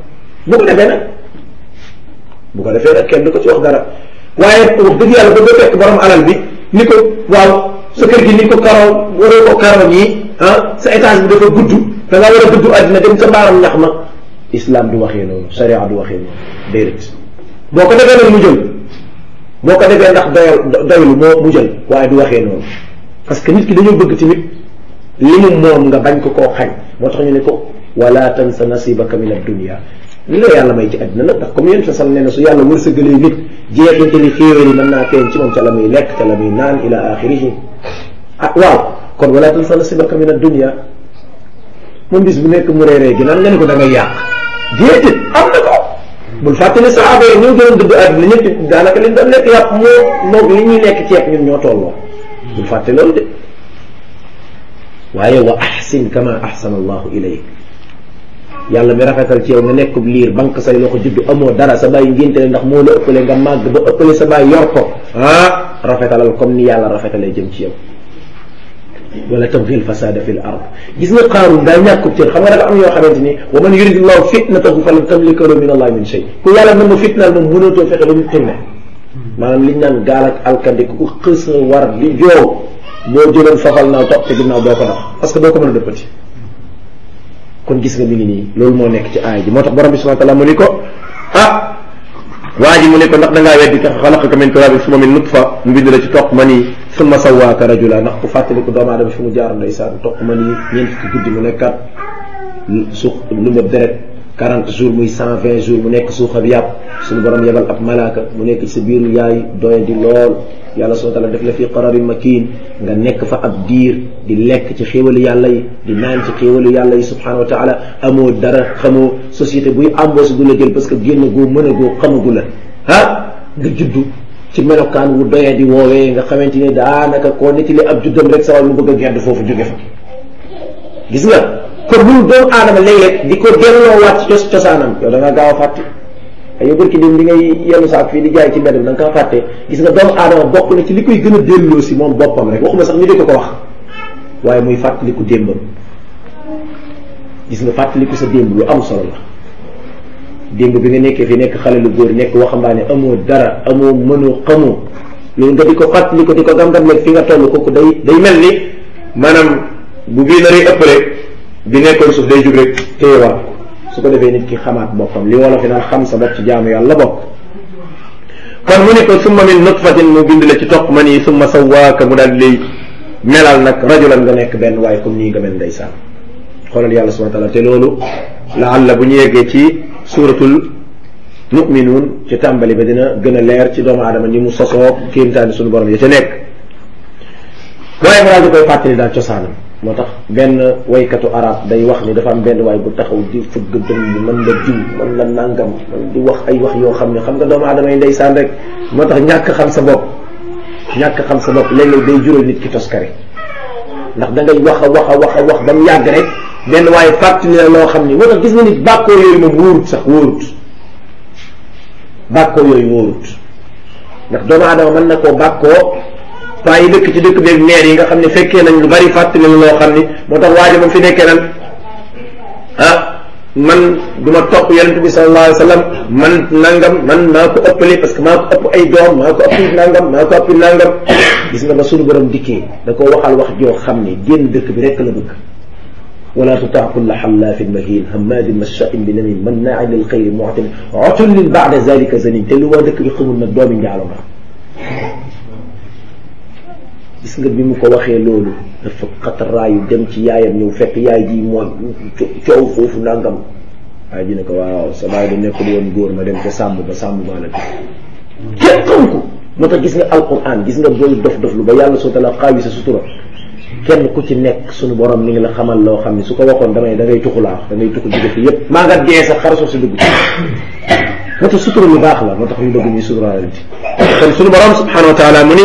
bu ko defee nag kenn du ko ci wax dara waaye wax dëgg yàlla ba nga fekk borom alal bi ni ko waaw sa kër gi ni ko karaw waroo ko karaw ñii sa étage bi dafa gudd da ngaa war a gudd àddina dem ca mbaaram ñax ma islam du waxee noonu sharia du waxee noonu déedéet boo ko defee nag mu jël boo ko defee ndax doylu mu jël waaye du waxee noonu parce que nit ki dañoo bëgg tamit li mu moom nga bañ ko koo xañ moo tax ñu ne ko wala tansa nasibaka min ad-dunya li la yàlla may ci àddina nag ndax comme yéen sa sal nee na su yàlla wërsëgalee nit jeexintali xéewal yi mën naa feeñ ci moom ca la muy lekk ca la muy naan ila axirihi waaw kon wala tansa nasibaka min ad-dunya moom bis bu nekk mu reeree gi naan nga ne ko da ngay yàq déedéet am na ko bul fàtte ne saxaaba yi ñoo gënoon dëdd àddina ñëpp daanaka liñ doon lekk yàpp moom li ñuy lekk ceeb ñun ñoo tolloo bul fàtte loolu de waaye wa ahsin kama ahsana allahu ilayk yàlla mi rafetal ci yow nga nekkub liir banque say loxo juddu amoo dara sa bàyyi ngéntele ndax moo la ëppale nga màgg ba ëppale sa bàyyi yor ko rafetalal comme ni yàlla rafetalee jëm ci yow wala tabghil fasada fil ard gis nga Qaaruun daa ñàkkub cër xam nga dafa am yoo xamante ni wa man yuridillahu fitnatahu falan tamlika lahu min allahi min shay ku yàlla na ma fitnaal moom mënatoo fexe ba mu tourné maanaam liñ naan gaal ak alkandi ku ko xës a war di joow boo jëloon fafal naaw topp te ginnaaw doo ko def parce que doo ko mën a dëppati kon gis nga mi ngi nii loolu moo nekk ci aaya ji moo tax borom bi subhanahu wa ta'ala mu ni ko waa ji mu ne ko ndax da ngaa weddi ka xalaqaka min turabin summa min nutfa mu bind la ci toq mani summa sawwaaka rajula ndax ku fàttaliku doomu aadama fi mu jaar ndeysaan toq mani ñeent fukki guddi mu nekkat suux lu ma deret 40 jours muy 120 jours mu nekk suuxab yàpp suñu borom yebal ab malaaka mu nekk ci sa biiru yaay doye di lool yàlla subhanahu wa ta'ala def la fi qararin makin nga nekk fa ab diir di lekk ci xéewalu yàlla yi di naan ci xéewalu yàlla yi subhanahu wa ta'ala amoo dara xamoo société buy embauché du la jël parce que génn goo mën a goo xamagu la nga juddu ci melokaan wu doye di woowee nga xamante ne daanaka koo nettali ab juddam rek sawal mu bëgg a gedd foofu jóge fa gis nga kon ñun doomu aadama léeg-léeg di ko delloo waat ci cosaanam yow da nga gaaw a fàtte ay bërki dem li ngay yenn saak fii di jaay ci mbedd da nga kaa fàtte gis nga doomu aadama bokk na ci li koy gën a delloo si moom boppam rek waxuma sax ñu di ko wax waaye muy fàttaliku démbam gis nga fàttaliku sa démb lu am solo la démb bi nga nekkee fi nekk xale lu góor nekk waxambaane amoo dara amoo mënoo xamoo loolu nga di ko fàttaliku di ko gam-gam léegi fi nga toll kooku day mel ni maanaam bu bii naree ëpp rek bi nekkoon suuf day jug rek téyewaat su ko defee nit ki xamaat boppam li wolof yi naan xam sa bopp ci jaamu yàlla bokk kon mu ne ko summa min nutfatin mu bind la ci toq man yi summa sawwaaka mu daal di lay melal nag rajulan nga nekk benn waaye comme nii nga mel ndeysaan xoolal yàlla subhanahu wa ta'ala te loolu laalla bu ñu yeggee ci suuratul mu'minuun ci tàmbali ba dina gën a leer ci doomu aadama ni mu sosoo kéemtaani suñu borom ya ca nekk waaye mu daal di koy fàttali daal cosaanam moo tax benn waykatu arab day wax ni dafa am benn waay bu taxaw di fëgg dënn bi man la diw man la nàngam man di wax ay wax yoo xam ne xam nga doomu aadama yi ndeysaan rek moo tax ñàkk xam sa bopp léeg-léeg day jural nit ki toskare ndax da ngay wax a wax ba mu yàgg rek benn waaye fàttali la loo xam ni moo tax gis nga nit bàkkoo yooyu moom wóorut bàkkoo yooyu wóorut ndax doomu aadama mën na koo bàkkoo paa yi dëkk ci dëkk beeg meer yi nga xam ne fekkee nañ lu bari fàttali la loo xam ni moo tax waajo moom fi nekkee nan man du ma topp yonent bi sallallahu alayhi wa sallam man nangam man maa ko ëppale parce que maa ko ëpp ay doom maa ko ëpp nangam maa ko ëpp nangam gis nga ba sunu borom dikkee da koo waxal wax joo xam ni génn dëkk bi rekk la bëgg wala tutaa kulla xallaafin mahin hammaadin mashaa'in bi namin mannaa'in lil xayri mu'tadin utullin ba'da zalika zanim te lu waa dëkk bi xamul nag doomi njaalo nga gis nga bi mu ko waxee loolu dafa xataraayu dem ci yaayam ñëw fekk yaay ji mooy coow foofu nangam yaay ji ne ko waaw sa baay da nekkul woon góor ma dem ca sàmm ba la kenn xam ko moo tax gis nga alquran gis nga booy dof lu ba yàlla soo tala xaawi sa sutura kenn ku ci nekk suñu borom mi ngi la xamal loo xam ne su ko waxoon da ngay tuxulaa da ngay tuxu jóge fi yépp maa nga dee sax xar soof si dugg ci moo tax sutura lu baax la moo tax ñu bëgg ñuy suturaalante kon suñu borom subhanahu wa taala mu ni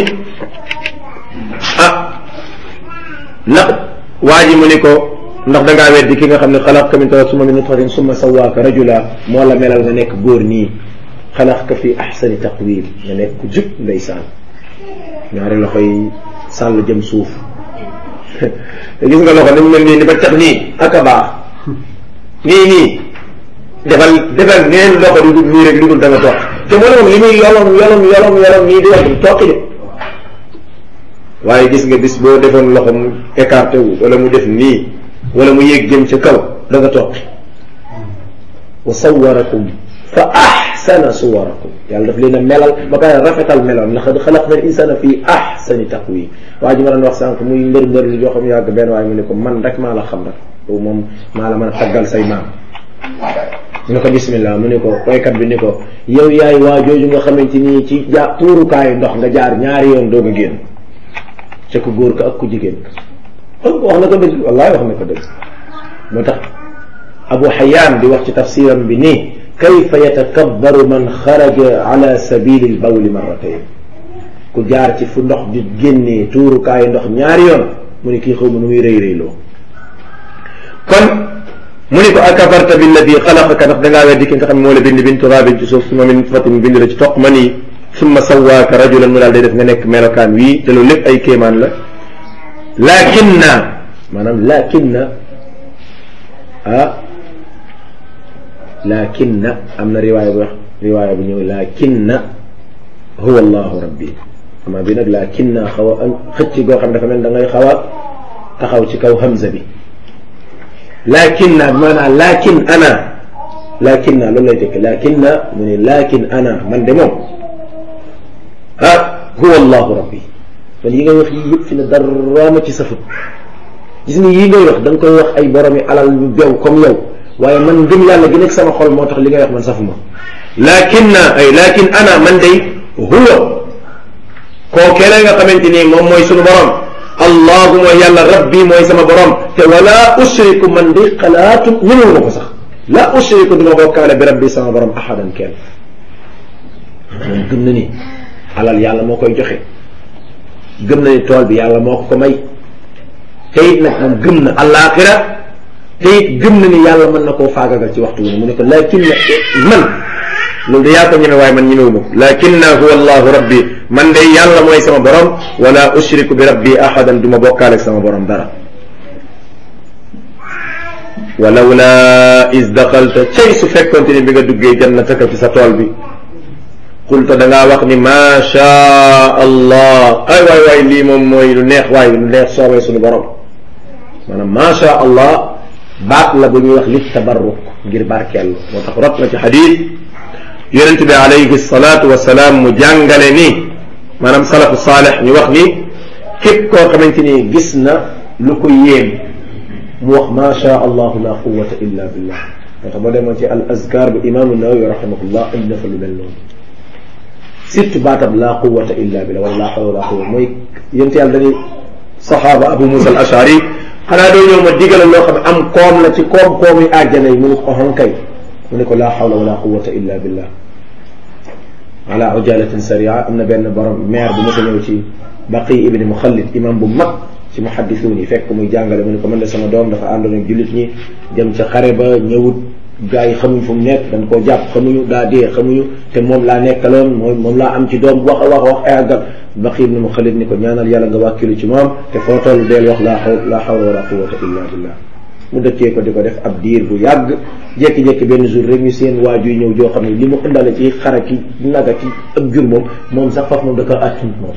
ndax waa ji mu ni ko ndax dangaa weddi ki nga xam ne xalaqaka min turab summa min nutfatin summa sawaaka rajula moo la melal nga nekk góor nii xalaqaka fi ahsani taqwim nga nekk ku jub ndeysaan ñaari loxo yi sàll jëm suuf te gis nga loxo ni mu mel nii ni ba tax nii ak a baax nii defal neen loxo di dul nii rek lu dul da nga toog te moo ne moom li muy yolom nii di wax du tokki de waaye gis nga bis boo defoon loxo mu écarté wu wala mu def nii wala mu yéeg jëm ca kaw da nga toqi wa sawwarakum fa ahsana suwarakum yàlla daf leen a melal ba pare rafetal meloon laqad xalaqna al insana fi ahsani taqwim waa ji ma doon wax sànq muy mbër yoo xam yàgg benn waaye mu ne ko man rek maa la xam rek boobu moom maa la mën a taggal say maam mu ne ko bismillah mu ne ko waykat bi ni ko yow yaay waa jooju nga xamante nii ci tuurukaayu ndox nga jaar ñaari yoon doog a génn ca ku góor ka ak ku jigéen ka wax na ko dëgg wallahi wax na ko dëgg moo tax Abu Hayyan di wax ci tafsiram bi nii kayfa yatakabbaru man xaraja ala sabili al bawli marratayn ku jaar ci fu ndox di génnee tuurukaayu ndox ñaari yoon mu ne kii xaw ma nu muy rëy kon mu ne ko akafarta billadi xalaqaka ndax dangaa weddi ki nga xam ne moo la bind min turaabin ci suuf summa min nutfatin bind la ci toq ma nii summa sawaaka rajulan mu daal day def nga nekk melokaan wii te loolu lépp ay kéemaan la lakinna am na riwaaya bu ñëw lakinna huwa allahu rabbi ama bi nag lakinna xaw a xëcc goo xam dafa mel da ngay xaw a taxaw ci kaw hamza bi lakinna bi maanaam lakinna loolu lay tekk lakinna mu ne lakin ana man de moom huwa allahu rabbi kon yi ngay wax yii yëpp fi ne dara ma ci safut gis nga yii ngay wax da nga koy wax ay boromi alal yu bew comme yow waaye man ngëm yàlla gi nekk sama xol moo tax li ngay wax man safuma lakin ana man day huwa kookee la nga xamante ni moom mooy sunu borom allahu mooy yàlla rabbi mooy sama borom te wala ushriku man di xalaatu ñëmewu ma ko sax la ushriku duma bokkaale bi rabbi sama borom ahadan kenn moom gëm na ni alal yàlla moo koy joxe gëm na ni tool bi yàlla moo ko may te it nag moom gëm na àllaaxira te it gëm na ni yàlla mën na koo faagagal ci waxtu wu ne mu ne ko lakin man loolu de yaa ko ñeme waaye man ñemewu ma ko lakinna huwa allahu rabbi man de yàlla mooy sama borom wala ushriku bi rabbi ahadan duma bokkaale ak sama borom dara walawla is daxalta cay su fekkonte ni bi nga duggee jannataka ci sa tool bi qulta dangaa wax ni ma sha allah ay waay lii moom mooy lu neex soobee suñu borom maanaam ma sha allah baat la bu ñuy wax li tabarruk ngir barkeellu moo tax rot na ci xadis yonent bi alayhi salaatu wasalaam mu jàngale ni maanaam salafu saalih ñu wax ni képp koo xamante ni gis na lu ko yéem mu wax ma sha allahu la quwwata illa billah moo tax boo demoon ci al azkar bu imaamu nawawi rahimahullah indi na fa lu mel noonu surtout baatab la quwwata illa billah wala la hawla wala quwwata mooy yonent yàlla dañuy saxaaba abu musa al ashari xanaa doo ñëw ma digala loo xam ne am koom la ci koom-koom yi àjjana yi mu ne ko kay mu ne ko laa hawla wala quwwata illa billah. ala ujalatin saria am na benn borom maire bu ma sa ñëw ci Baqi ibni Muxallid imam bu mag ci muhaddisuun yi fekk muy jàngale mu ne ko man de sama doom dafa àndoon ak jullit ñi dem ca xare ba ñëwut gaa yi xamuñ fu mu nekk dañ koo jàpp xamuñu daa dee xamuñu te moom laa nekkaloon moom laa am ci doom wax ay àggal Baqi ibni Muxallid ni ko ñaanal yàlla nga wàkkilu ci moom te foo toll deel wax laa hawla wala quwwata illa billah. mu dëkkee ko di ko def ab diir bu yàgg jékki-jékki benn jour rek ñu seen waajuy ñëw joo xam ne li mu ëndale ci xara ki naga ci ak jur moom sax faf moom da koo àttanut moom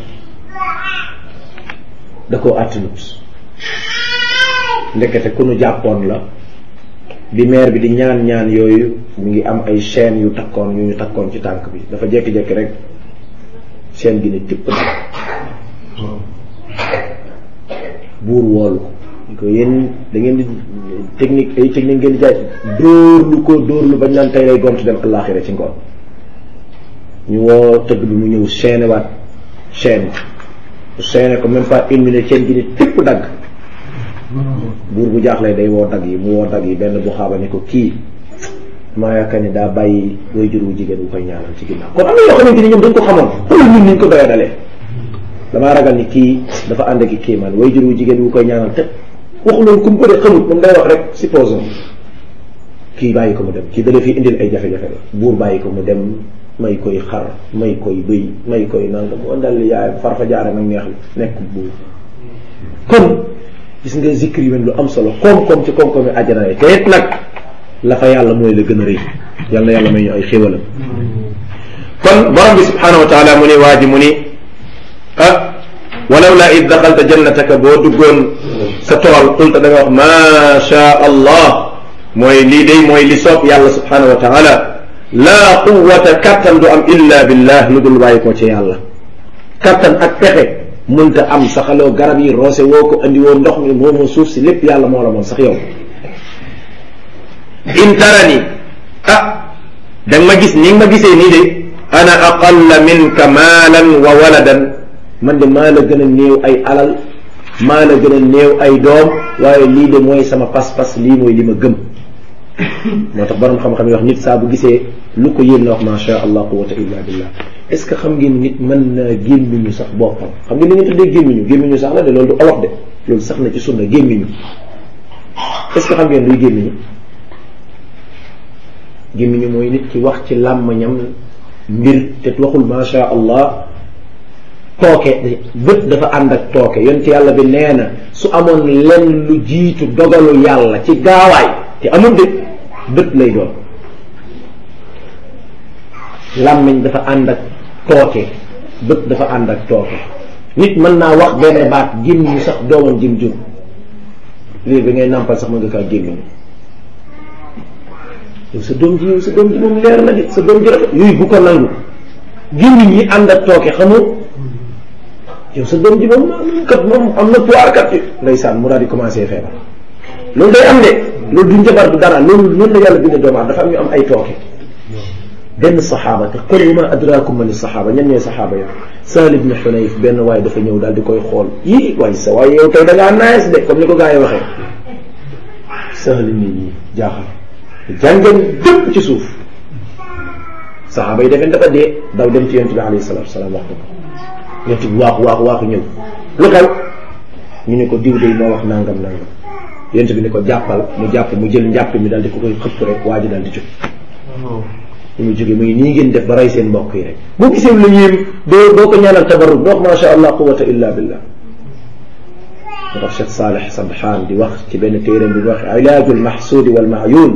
da koo àttanut ndekete ku nu jàppoon la bi maire bi di ñaan yooyu mu ngi am ay chaînes yu ñu takkoon ci tànk bi dafa jékki-jékki rek chaîne gi ne tipp na buur woolu ko yéen da ngeen di technique ngeen di jaay dóorlu bañ naan tey lay gont dem àllaaxira ci ngoon ñu woo tëgg bi mu ñëw chaîne waat chaîne ko même pas une minute chaîne gi ni tipp dagg buur bu jaaxlee day woo dagg yi mu woo dagg yi benn bu xaaba ni ko kii maa yaakaar ni daa bàyyi way jur wu jigéen bu koy ñaanal ci ginnaaw kon am na yoo xamante ni ñoom dañ ko xamoon xoolal ñun niñ ko doya dalee damaa ragal ni kii dafa ànd ak kii man way jur wu jigéen bu koy ñaanal te waxu loolu ku mu ko de xamut moom day wax rek supposons kii bàyyi ko mu dem kii dana fi indil ay jafe-jafe la buur bàyyi ko mu dem may koy xar may koy bëy may koy nangam mu andal yaayam farfa jaare nag neex nekk buur kon gis nga zikr yi lu am solo koom-koom ci koom-koom yi àjjana yi te it nag la fa yàlla mooy la gën a rëy yal na yàlla may ñu ay xéwalam kon borom bi subhanahu wa taala mu ni waa ji mu ni walaw laa id daxalta jannataka boo duggoon sa tool qulta da nga wax ma sha allah mooy lii day mooy li soob yàlla subhanahu wa taala laa quwwata kattan du am illa billah lu dul bàyyi ko ci yàlla kattan ak pexe mënta am saxaloo garab yi roose woo ko andi woo ndox mi moomoo suuf si lépp yàlla moo la moom sax yow in tarani da nga ma gis ni nga ma gisee nii de ana aqalla minka maalan wa waladan man de maa la gën a néew ay alal maa la gën a néew ay doom waaye lii de mooy sama pas-pas lii mooy li ma gëm moo tax borom xam-xam yi wax nit saa bu gisee lu ko yéen na wax ma sha allah quwwata illa billah est ce que xam ngeen nit mën naa gémmiñu sax boppam xam ngeen li ngeen tuddee gémmiñu sax la de loolu du olof de loolu sax na ci sunna gémmiñu est ce que xam ngeen luy gémmiñu mooy nit ki wax ci làmmañam mbir te waxul ma sha allah tooke bët dafa ànd ak tooke yonent yàlla bi nee na su amoon lenn lu jiitu dogalu yàlla ci gaawaay te amul de bët lay doon làmmiñ dafa ànd ak tooke bët dafa ànd ak tooke nit mën naa wax benn baat gémmiñu sax doomam jim jur lii bi ngay nàmpal sax mën nga kaa gémmiñu yow sa doom ji moom leer na de sa doom ji rafet yooyu bu ko nangu gémmiñ yi ànd ak tooke xamoo yow sa doom ji moom am na poire kat yi ndeysaan mu daal di commencé feebar loolu day am de loolu du njabar du dara loolu la yàlla bindee doomu aadama dafa am ñu am ay tooke benn saxaaba te qul ma adrakum man saxaaba ñan ñooy saxaaba yow Sahl ibn Hunayf benn waaye dafa ñëw daal di koy xool waaye sa waaye yow tey da ngaa naes de comme ni ko gars yi waxee Sahl nit ñi jaaxal jàngeen dëpp ci suuf saxaaba yi defeen dafa dee daw dem ci yonent bi alayhi salaatu wasalaam wax ko yonent bi waaxu ñëw lu xew ñu ne ko diw de moo wax nangam yonent bi ne ko jàppal mu jàpp mu jël njàpp mi daal di ko koy xëpp rek waa ji daal di jóg ñu mu jógee muy nii ngeen def ba rey seen mbokk yi rek boo gisee lu yéem doo ko ñaanal tabarruk doo wax ma sha allah quwwata illa billah moo tax Cheikh Salih Sabhan di wax ci benn téeréem bi di wax ilaajul mahsuudi wal maayuun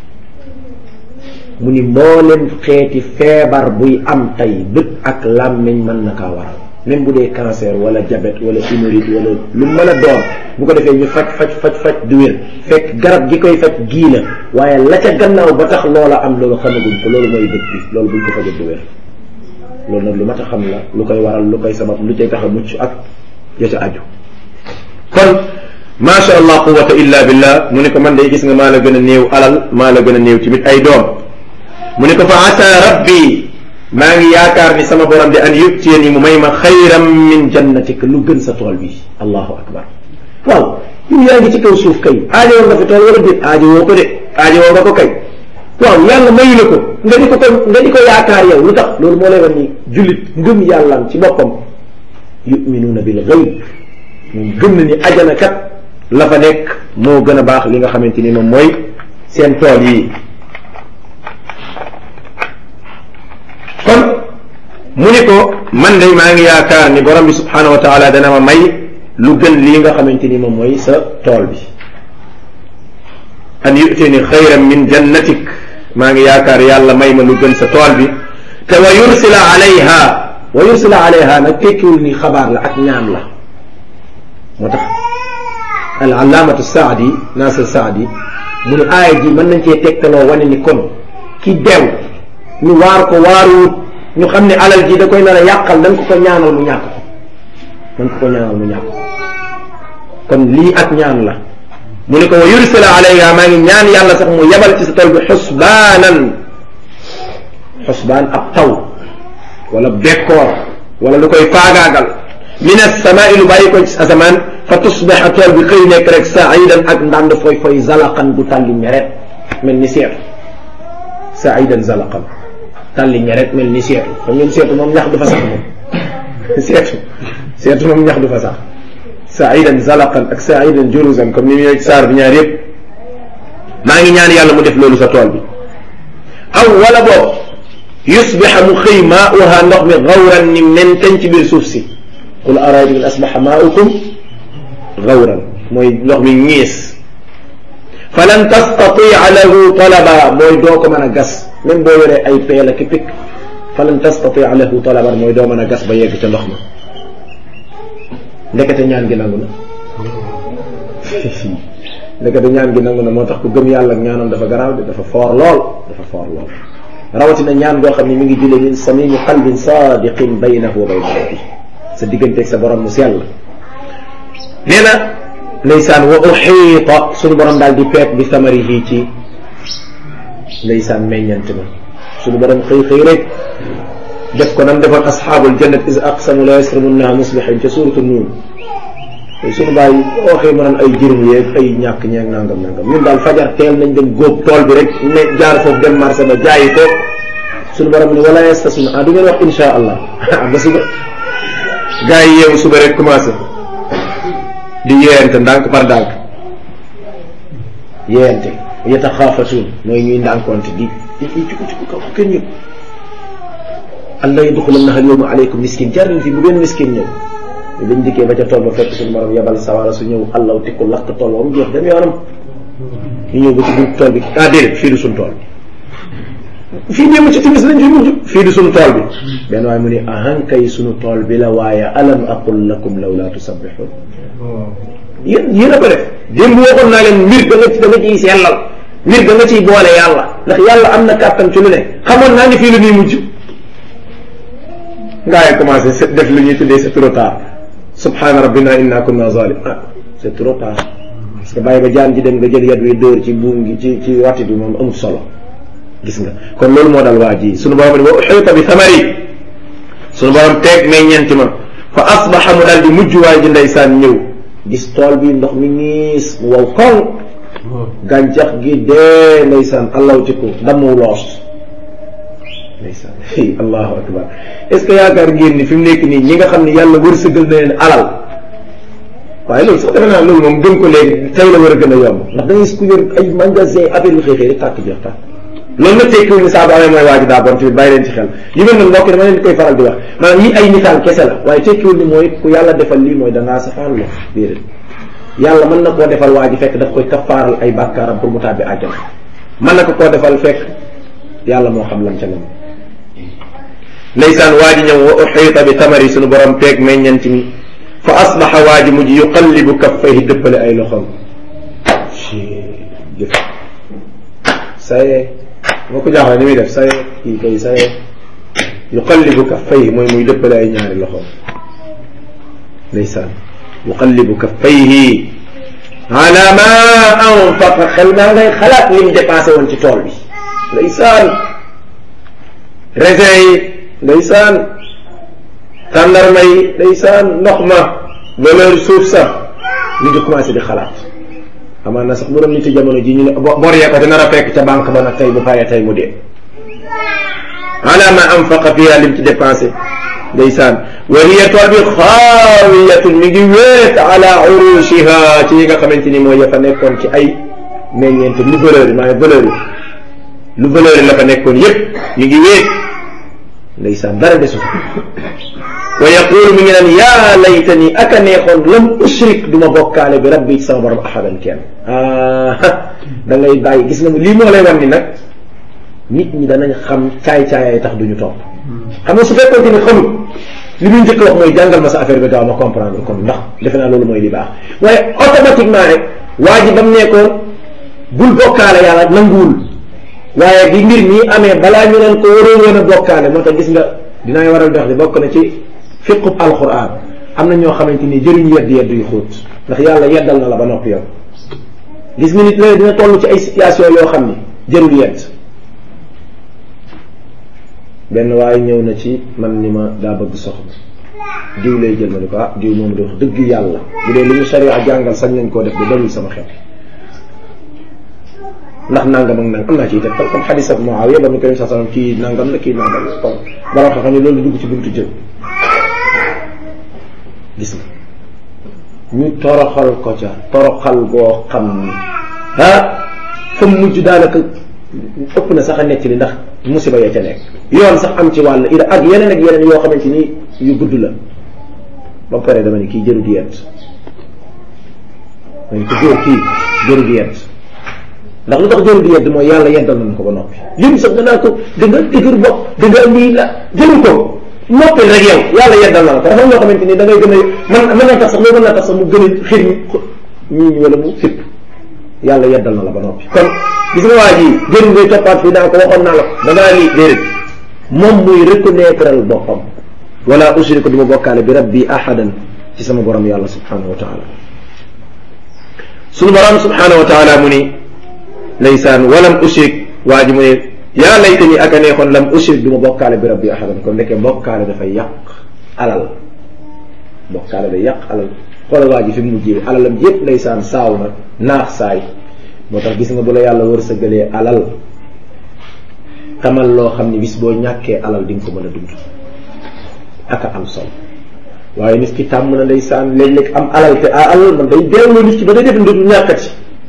mu ni mboolem xeeti feebar buy am tey bët ak làmmiñ mën na kaa waral même bu dee cancer wala diabète wala hémorroïde wala lu mën a doon bu ko defee ñu faj du wér fekk garab gi koy faj gii la waaye la ca gannaaw ba tax loola am loolu xamaguñ ko loolu mooy bët bi loolu buñ ko fajee du wér loolu nag lu mat a xam la lu koy waral lu koy sabab lu cay tax a mucc ak ya ca aju kon ma sha allah quwwata illa billah mu ne ko man day gis nga maa la gën a néew alal maa la gën a néew tamit ay doom mu ne ko fa asa rabbi maa ngi yaakaar ni sama borom di an yubtiyani mu may ma xayran min jannatika lu gën sa tool bi allahu akbar waaw yow yaa ngi ci kaw suuf kay aajo woo nga fi tool wala déet aajo woo ko de aajo woo nga ko kay waaw yàlla mayu la ko nga di ko yaakaar yow lu tax loolu moo lay wax ni jullit ngëm yàllam ci boppam yuminuuna bil gayb moom gëm na ni ajana kat la fa nekk moo gën a baax li nga xamante ni moom mooy seen tool yi. kon mu ni ko man de maa ngi yaakaar ni borom bi subhanahu wa taala dana ma may lu gën lii nga xamante ni moom mooy sa tool bi an yutini xayran min jannatik maa ngi yaakaar yàlla may ma lu gën sa tool bi te wa yursila alayha nag tekkiwul ni xabaar la ak ñaan la moo tax al allaamatu saadi nasir saadi mu ne aaya ji mën nañ cee tegtaloo wane ni kon ki dew ñu waar ko waaruwut ñu xam ne alal ji da koy nar a yàqal nañ ko ñaanal mu ñàkk ko kon lii ak ñaan la mu ne ko wa yursila alayha maa ngi ñaan yàlla sax mu yebal ci sa tool bi xusbaan ab taw wala bekkoor wala lu koy faagaagal min as-samaa'i lu bàyyi ko ci asamaan fa tusbiha tool bi xëy nekk rek sa'idan ak ndànd foy zalaqan bu tàlli ñeret mel ni seetu sa'idan zalaqan tàlli ñeret mel ni seetu xam ngeen seetu moom ñax du fa sax moom seetu moom ñax du fa sax sa'idan zalaqan ak sa'idan juruzan comme ni muy saar bi ñaar yëpp maa ngi ñaan yàlla mu def loolu sa tool bi aw wala boobu yusbiha mu xëy maa'uha ndox mi gawran ni mentañ ci biir suuf si qul ara'aytum in asbaha maa'ukum gawran mooy ndox mi ñiis falan tastati'a lahu talaba mooy doo ko mën a gas même boo yoree ay peel ak pik falan tastati'a lahu talaba mooy doo mën a gas ba yegg ca ndox ma ndekete ñaan gi nangu na ndekete ñaan gi nangu na moo tax ku gëm yàlla ak ñaanam dafa garaaw de dafa foor lool rawatina ñaan goo xam ne mi ngi jëlee min samimi qalbin sadiqin baynahu wa bayna rabbi sa digganteeg sa borom mu sell nee na ndeysaan wa uxiita suñu borom daal di peek bi samarihi ci ndeysaan meññant ma suñu borom xëy rek def ko nam defoon asxaabul jannat is aqsamu la yasrimunnaha musbihin ca suuratu nuun suñu bàyyi waxee ma naan ay jërëm yeeg ay ñàkk ñeeg nangam ñun daal fajar teel nañ dem góob tool bi rek ne jaar foofu dem marché ba jaayi ko suñu borom ni wala yastasuna du ngeen wax insha allah ba suba gars yi yeewu suba rek commencé di yeente ndànk par ndànk yeente yataxaafatuun mooy ñuy ndànkoonte di ci kaw kenn ñëpp allah yadxulannaha al-yawma aleykum miskin jarul fi bu benn miskin ñëw bañ dikkee ba ca tool ba fekk suñu borom yebal sawara su ñëw allaw tikku lakk tool ba mu jeex dem yoonam ñu ñëw ba ci biir tool bi déedéet fii du suñu tool bi fii ñëw ci timis lañ fi mujj fii du suñu tool bi benn waaye mu ne ahankay suñu tool bi la waaye alam aqul lakum lawla tusabbihun yéen a ko def démb waxoon naa leen mbir da nga ciy sellal mbir da nga ciy boole yàlla ndax yàlla am na kàttan ci lu ne xamoon naa ni fii lu ñuy mujj ngaa yi commencé def lu ñuy tuddee c'est trop tard subhaana rabbina inna kunna zalim c'est trop tard parce que bàyyi ba jaan ji dem nga jël yat wi dóor ci buum gi ci watti bi moom amul solo gis nga kon loolu moo dal waa ji sunu borom ne wa uhiita bi thamari sunu borom teeg meññeenti ma fa asbaha mu dal di mujj waa ji ndeysaan ñëw gis tool bi ndox mi niis mu wow koŋ gàncax gi dee ndeysaan allaw ci ko damu loos ndeysaan allahu akbar est-ce que yaakaar ngeen ni fi mu nekk nii ñi nga xam ne yàlla wërsëgal na leen alal waaye loolu sax defe naa loolu moom gëm ko léegi tey la war a gën a yomb ndax da ngay gis ku yor ay magasin affaire yu xëy rek tàkk jeex tàkk loolu nag tekkiwul ni saa bu amee mooy waa ji daa bon tamit bàyyi leen ci xel yu mel noonu mbokk dama leen di koy faral di wax maanaam yi ay misaal kese la waaye tekkiwul ni mooy ku yàlla defal lii mooy dangaa safaan la déedéet yàlla mën na koo defal waa ji fekk daf koy kafaaral ay bàkkaaram pour mu tàbbi àjjana mën na ko koo defal fekk yàlla moo xam lam ca nam ndeysaan waa ji ñëw wa uxiita bi tamari suñu borom teeg meññanti mi fa asbaxa waa ji mujj yuqallibu kaffayhi dëppale ay loxoom jëf saye moo ko jaaxle ni muy def saye kii kay saye yuqallibu kaffayhi mooy muy dëppale ay ñaari loxoom ndeysaan yuqallibu kaffayhi ala ma anfaqa xel naa ngay xalaat li mu dépensé woon ci tool bi ndeysaan raisin yi ndeysaan tàndarma yi ndeysaan ndox ma valeur suuf sa ñu ngi commencé di xalaat amaan na sax bu doon nit jamono ji ñu ne bor yee ko te nar a fekk ca banque ba nag tey bu paree tey mu dee ala ma anfaqa fiha lim ci dépensé ndeysaan wa hiya tool bi xaawiyatun mi ngi wéet ala urushiha ci yi nga xamante ni mooy ya fa nekkoon ci ay meññeent lu valeur yi maanaam valeur yi lu valeur yi la fa nekkoon yépp mi ngi wéet ndeysaan dara desu wa yaqulu mi ngi naan yaa laytani aka neexoon lam ushrik du ma bokkaale bi rabbi ci sama borom ahadan kenn da ngay bàyyi gis nga lii moo lay wan ni nag nit ñi danañ xam caay-caayay tax duñu topp xam nga su fekkoon ni xamul li muy njëkk wax mooy jàngal ma sa affaire bi gaaw ma comprendre comme ndax defe naa loolu mooy li baax waaye automatiquement rek waa ji ba mu nekkoon bul bokkaale yàlla nanguwul waaye bi mbir mi amee balaa ñu leen ko waroo woon a bokkaale moo tax gis nga dinaay waral dox di bokk na ci fiqub alquran am na ñoo xamante ni jëriñu yedd yu xóot ndax yàlla yeddal na la ba noppi yow gis nga nit léegi dina toll ci ay situation yoo xam ni jërul yedd benn waaye ñëw na ci man ni ma daa bëgg soxna diw lay jël ma ni ko diw moom di wax dëgg yàlla bu dee li ñu sharia jàngal sañ nañ koo def ba dalul sama xel ndax nangam ak nangam am naa ciy teg comme xadis ak Muawiya ba mu koy sa sallam kii nangam la kii nangam la kon bara xam ne loolu dugg ci buntu jël gis nga ñu toroxal ko ca toroxal boo xam ni fa mujj daanaka ëpp na sax a nekk li ndax musiba ya ca nekk yoon sax am ci wàll ida ak yeneen yoo xamante ni yu gudd la ba pare dama ne kii jëru di yett dañ ko góor kii jëru di yett ndax lu tax jëru di yedd mooy yàlla yeddal nañ ko ba noppi lim sax danaa ko da nga dëgër bopp da nga lii la jëru ko noppil rek yow yàlla yeddal na la ko dafa ñoo xamante ni da ngay gën a mën na tax sax loolu mën na tax sax mu gën a xir ñii wala mu fipp yàlla yeddal na la ba noppi kon gis nga waa ji jëru ngay toppaat fii daa ko waxoon naa la ko da ngaa lii déedéet moom muy reconnaître boppam wala ushriku du ma bokkaale bi rabbi ahadan ci sama borom yàlla subhanahu wa taala sunu borom subhanahu wa taala mu ni laysaan walam ushrik waa ji mu ne yaa laytani aka neexoon lam ushrik du ma bokkaale bi rabbi ahadan kon nekkee bokkaale dafay yàq alal bokkaale day yàq alal xoolal waa ji fi mu mujjee alalam yépp laysaan saaw na naax saay moo tax gis nga bu la yàlla wërsëgalee alal xamal loo xam ne bis boo ñàkkee alal di nga ko mën a dund aka am solo waaye nit ki tàmm na ndeysaan léeg-léeg am alal te alal man day deewloo nit ki ba day def ndu ñàkkati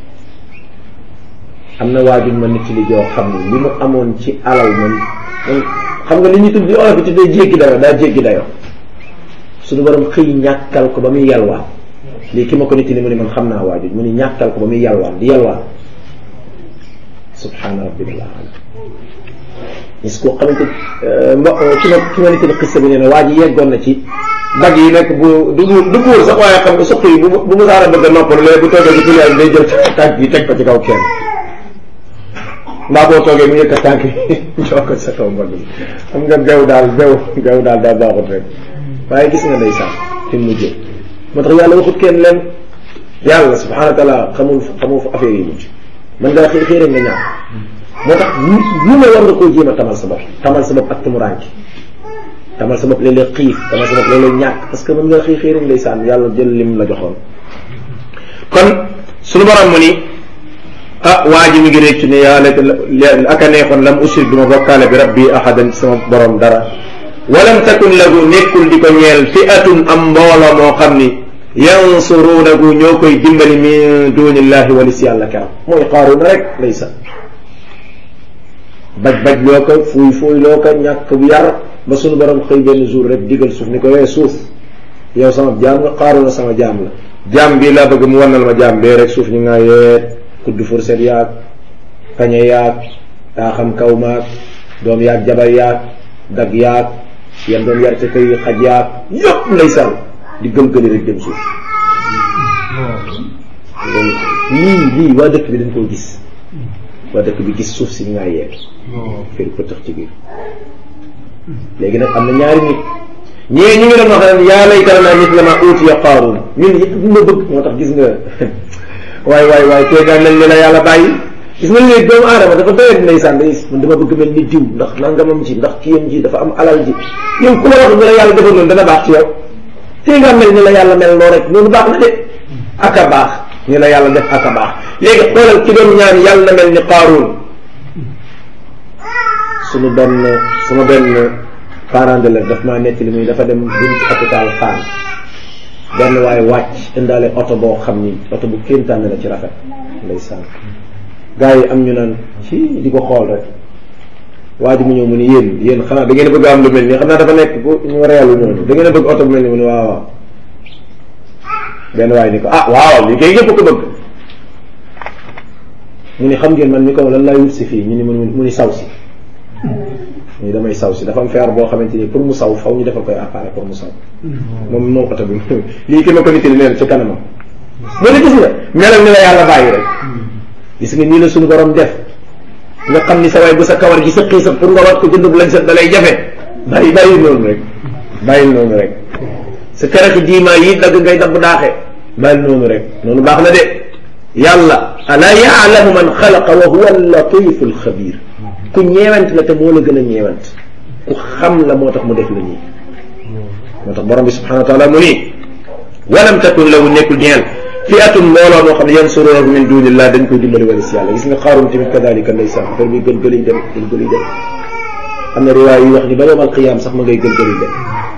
am na waajur ma nit li joo xam ne li mu amoon ci alal moom xam nga li ñu tudd di olof bi tuddee jéggi dayo daa jéggi dayo suñu borom xëy ñàkkal ko ba muy yalwaan lii ki ma ko nit li mu ne man xam naa waajur mu ni ñàkkal ko ba muy yalwaan di yalwaan subhaana rabbil ala gis koo xamante ki ma nit li xissa bi nee na waa ji yeggoon na ci bag yi nekk bu du góor sax waaye xam nga suq yi bu mu saara bëgg a noppal léegi bu toogee ci client day jël tànk yi teg ko ci kaw kenn mbaa boo toogee mu yëkkat tànk yi jox ko sa kaw mbagg bi xam nga gaw daal daa baaxut rek waaye gis nga ndeysaan fi mu mujjee moo tax yàlla waxut kenn leen yàlla subhanahu wa taala xamul fa affaire yi mujj man ngaa xëy rek nga ñaaw moo tax lu ne war nga koo jéem a tamal sa bopp ak tumuraanki tamal sa bopp léeg-léeg xiif tamal sa bopp léeg-léeg ñàkk parce que mën nga xëy rek ndeysaan yàlla jël lim la joxoon kon suñu borom mu ni waa ji mi ngi réccu ne yàlla aka neexoon lam ushrik du ma bokkaale bi rabbi ahadan ci sama borom dara walam takun lahu nekkul di ko ñeel fi'atun am mbooloo moo xam ni yansuruunahu ñoo koy dimbali min dunillahi walis yàlla keram mooy Qaaruun rek laysa baj loo ko fuuy loo ko ñàkk bu yar ba suñu borom xëy benn jour rek digal suuf ni ko yooye suuf yow sama jaam nga Qaaruun sama jaam la jaam bii laa bëgg mu wannal ma jaam bee rek suuf ñu nga yeet kudd furset yaag pañe yaag daa xam kaw maag doom yaag jabar yaag dag yaag yan doon yar ca kër yi xaj yaag yëpp ndeysaan di gëm-gëli rek dem suuf lii waa dëkk bi dañ koo gis waa dëkk bi gis suuf si ngaa yeeg fir pëtëx ci biir léegi nag am na ñaari nit ñee ñu ngi doon wax naan yaa layta lanaa misla maa uutiya Qaaruun ñun yëpp bu ma bëgg moo tax gis nga waay teegaan nañ ne la yàlla bàyyi gis nga léegi doomu aadama dafa doyat ndeysaan day man dama bëgg mel ni diw ndax nangamam ji ndax kiyam ji dafa am alal ji yow ku la wax ne la yàlla defal noonu dana baax ci yow teegaan mel ni la yàlla mel noo rek loolu baax na de aka baax ñu la yàlla def aka baax léegi xoolal ki doon ñaan yàlla na mel ni Qaaruun suma benn parent de la daf maa nettali muy dafa dem dugg ci hôpital Fann benn waaye wàcc indaale oto boo xam ni oto bu kéemtaan la ci rafet ndeysaan gars yi am ñu naan ci di ko xool rek waa ji mu ñëw mu ni yéen xanaa da ngeen a bëgg am lu mel nii xam naa dafa nekk bu ñu reelu noonu da ngeen a bëgg oto bu mel nii mu ni waaw benn waaye ni ko waaw li kay yëpp ko bëgg mu ni xam ngeen man ni ko lan laay wut si fii ñu ni mu ni saw si ñu damay saw si dafa am feebar boo xamante ni pour mu saw faw ñu defal koy appareil pour mu saw moom oto bi lii ki ma ko nit li neen ci kanamam mu ne gis nga melal ni la yàlla bàyyi rek gis nga nii la suñu borom def nga xam ni sa waay bu sa kawar gi sa xiisa pour nga wat ko jëndub lañ set da lay jafe bàyyi noonu rek sa karaxi diimaa yi dagg ngay dabb daaxe bàyyi noonu rek noonu baax na de yàlla alaa yaalamu man xalaqa wa huwa al-latifu al-xabir ku ñeewant la te moo la gën a ñeewant ku xam la moo tax mu def la nii moo tax borom bi subhanahu wa taala mu ni walam takun lahu nekkul ñeel fi'atun mbooloo moo xam ne yansurunahu min dunillah dañ koy dimbali wala si yàlla gis nga Qaaruun tamit kadalika ndeysaan affaire bi gël-gëliy dem am na riwaay yi wax ni ba yawmal qiyaam sax ma ngay gël-gëliy dem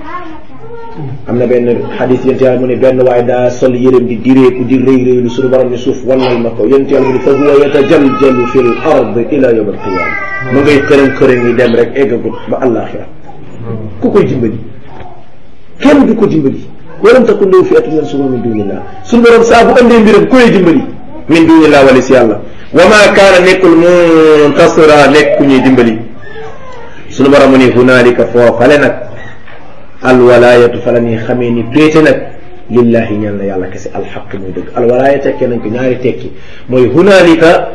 am na benn xadis yonent yàlla mu ne benn waaye daa sol yërëm di direeku di rëy lu suñu borom ni suuf wannal ma ko yonent yàlla mu ne fa huwa yatajaljalu fi l ard ila yawm al qiyama ma ngay xërën yi dem rek eggagut ba àllaaxira ku koy dimbali kenn du ko dimbali walam takun lahu fi'atun yansurunahu min dunillah suñu borom saa bu andee mbiram ku lay dimbali min dunillah wala si yàlla wa ma kaana nekkul muntasira nekk ku ñuy dimbali suñu borom mu ni hunaalika foofale nag alwalaayatu fa la ñuy xamee ni péete nag lillahi ñaan na yàlla kese alxaq muy dëgg alwalaaya tekkee nañ ko ñaari tekki mooy hunaalika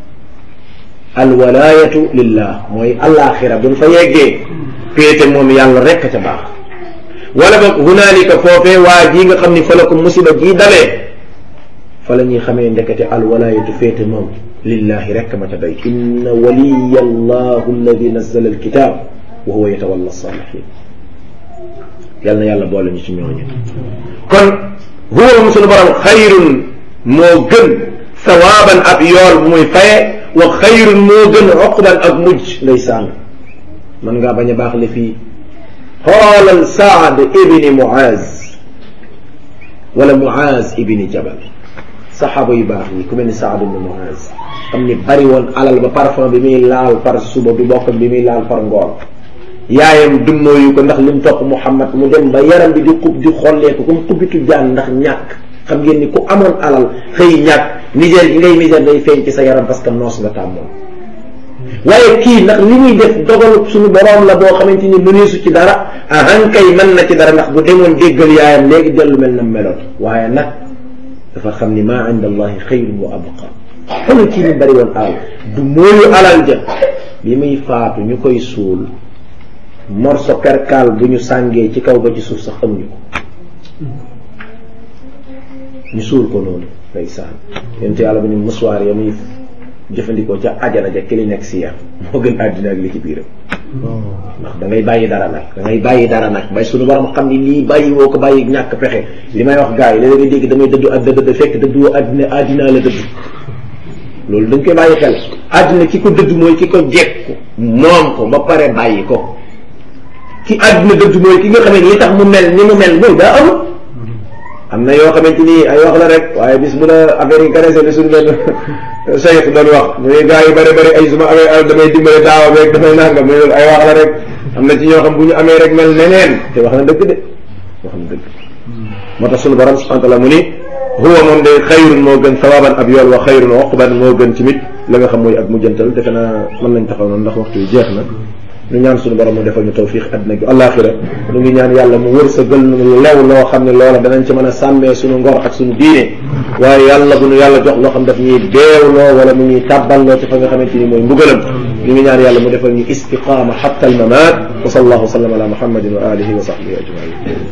alwalaayatu lillah mooy alaxira buñ fa yeggee péete moom yàlla rekk ca baax wala boog hunaalika foofee waa jii nga xam ni fa la ko musiba jii dalee fa la ñuy xamee ndekete alwalaayatu féete moom lillahi rekk ma ca doy inna waliya allahu alladi nazzala alkitab wa huwa yatawalla salihin yàlla na yàlla boole ñu ci ñooñu kon huwa moom suñu borom xayrun moo gën sawaaban ab yool bu muy faye wa xayrun moo gën uqban ak mujj ndeysaan man ngaa bañ a baax le fii xoolal Saad ibni Muaz wala Muaz ibni Jabal saxaaba yu baax yi ku mel ni Saad ibni Muaz xam ni bari woon alal ba parfum bi muy laal par suba bi bokk bi muy laal par ngoon yaayam dummóoyu ko ndax lim topp Muhammad mu dem ba yaram bi di xub di xolleeku comme xubbitu jaan ndax ñàkk xam ngeen ni ku amoon alal xëy ñàkk misère gi ngay misère day feeñ ci sa yaram parce que noos nga tàmmoon waaye kii ndax li muy def dogalu suñu boroom la boo xamante ni mëneesu ci dara ahankay mën na ci dara ndax bu demoon déggal yaayam léegi dellu mel na meloon waaye nag dafa xam ni maa inda allahi xayrun wa abqa xoolal kii ni bari woon alal du mooyu alal ja bi muy faatu ñu koy suul morso perkaal bu ñu sàngee ci kaw ba ci suuf sax amuñu ko ñu suul ko noonu ndeysaan yonent yàlla bu ñu musuwaar ya muy jëfandikoo ca ajana ja ki li nekk si yar moo gën àddina ak li ci biiram ndax da ngay bàyyi dara nag bay suñu borom xam ni lii bàyyi woo ko bàyyi ñàkk pexe li may wax gars yi léeg-léeg nga dégg damay dëddu àddina dëdd fekk dëddu àddina la dëdd loolu dañ koy bàyyi xel àddina ki ko dëdd mooy ki ko jekku moom ko ba pare bàyyi ko ki àdduna dëdd mooy ki nga xam ne li tax mu mel ni mu mel mooy daa amul am na yoo xamante ni ay wax la rek waaye bis bu la affaire yi caressé li suñu benn saytu doon wax muy gars yi bëri ay suma amee al damay dimbale daawa beeg damay nangam mais loolu ay wax la rek am na ci ñoo xam bu ñu amee rek mel neneen te wax na dëgg de wax na dëgg moo tax suñu borom subhanahu wa taala mu ni huwa moom day xayrun moo gën sawaban ab yool wa xayrun uqban moo gën ci mit la nga xam mooy ak mujjantal defe naa mën nañ taxaw noonu ndax waxtu yi jeex na ñu ñaan suñu borom mu defal ñu tawfiq àddina gi àllaaxira ñu ngi ñaan yàlla mu wërsëgal ñu lew loo xam ne loola danañ ci mën a sàmmee suñu ngor ak suñu diine waaye yàlla bu ñu yàlla jox loo xam daf ñuy deewloo wala mu ñuy tàbballoo ci fa nga xamante ni mooy mbugalam ñu ngi ñaan yàlla mu defal ñu istiqaama hatta al mamat wa sallallahu wa sallam ala muhammadin wa alihi wa sahbihi ajmain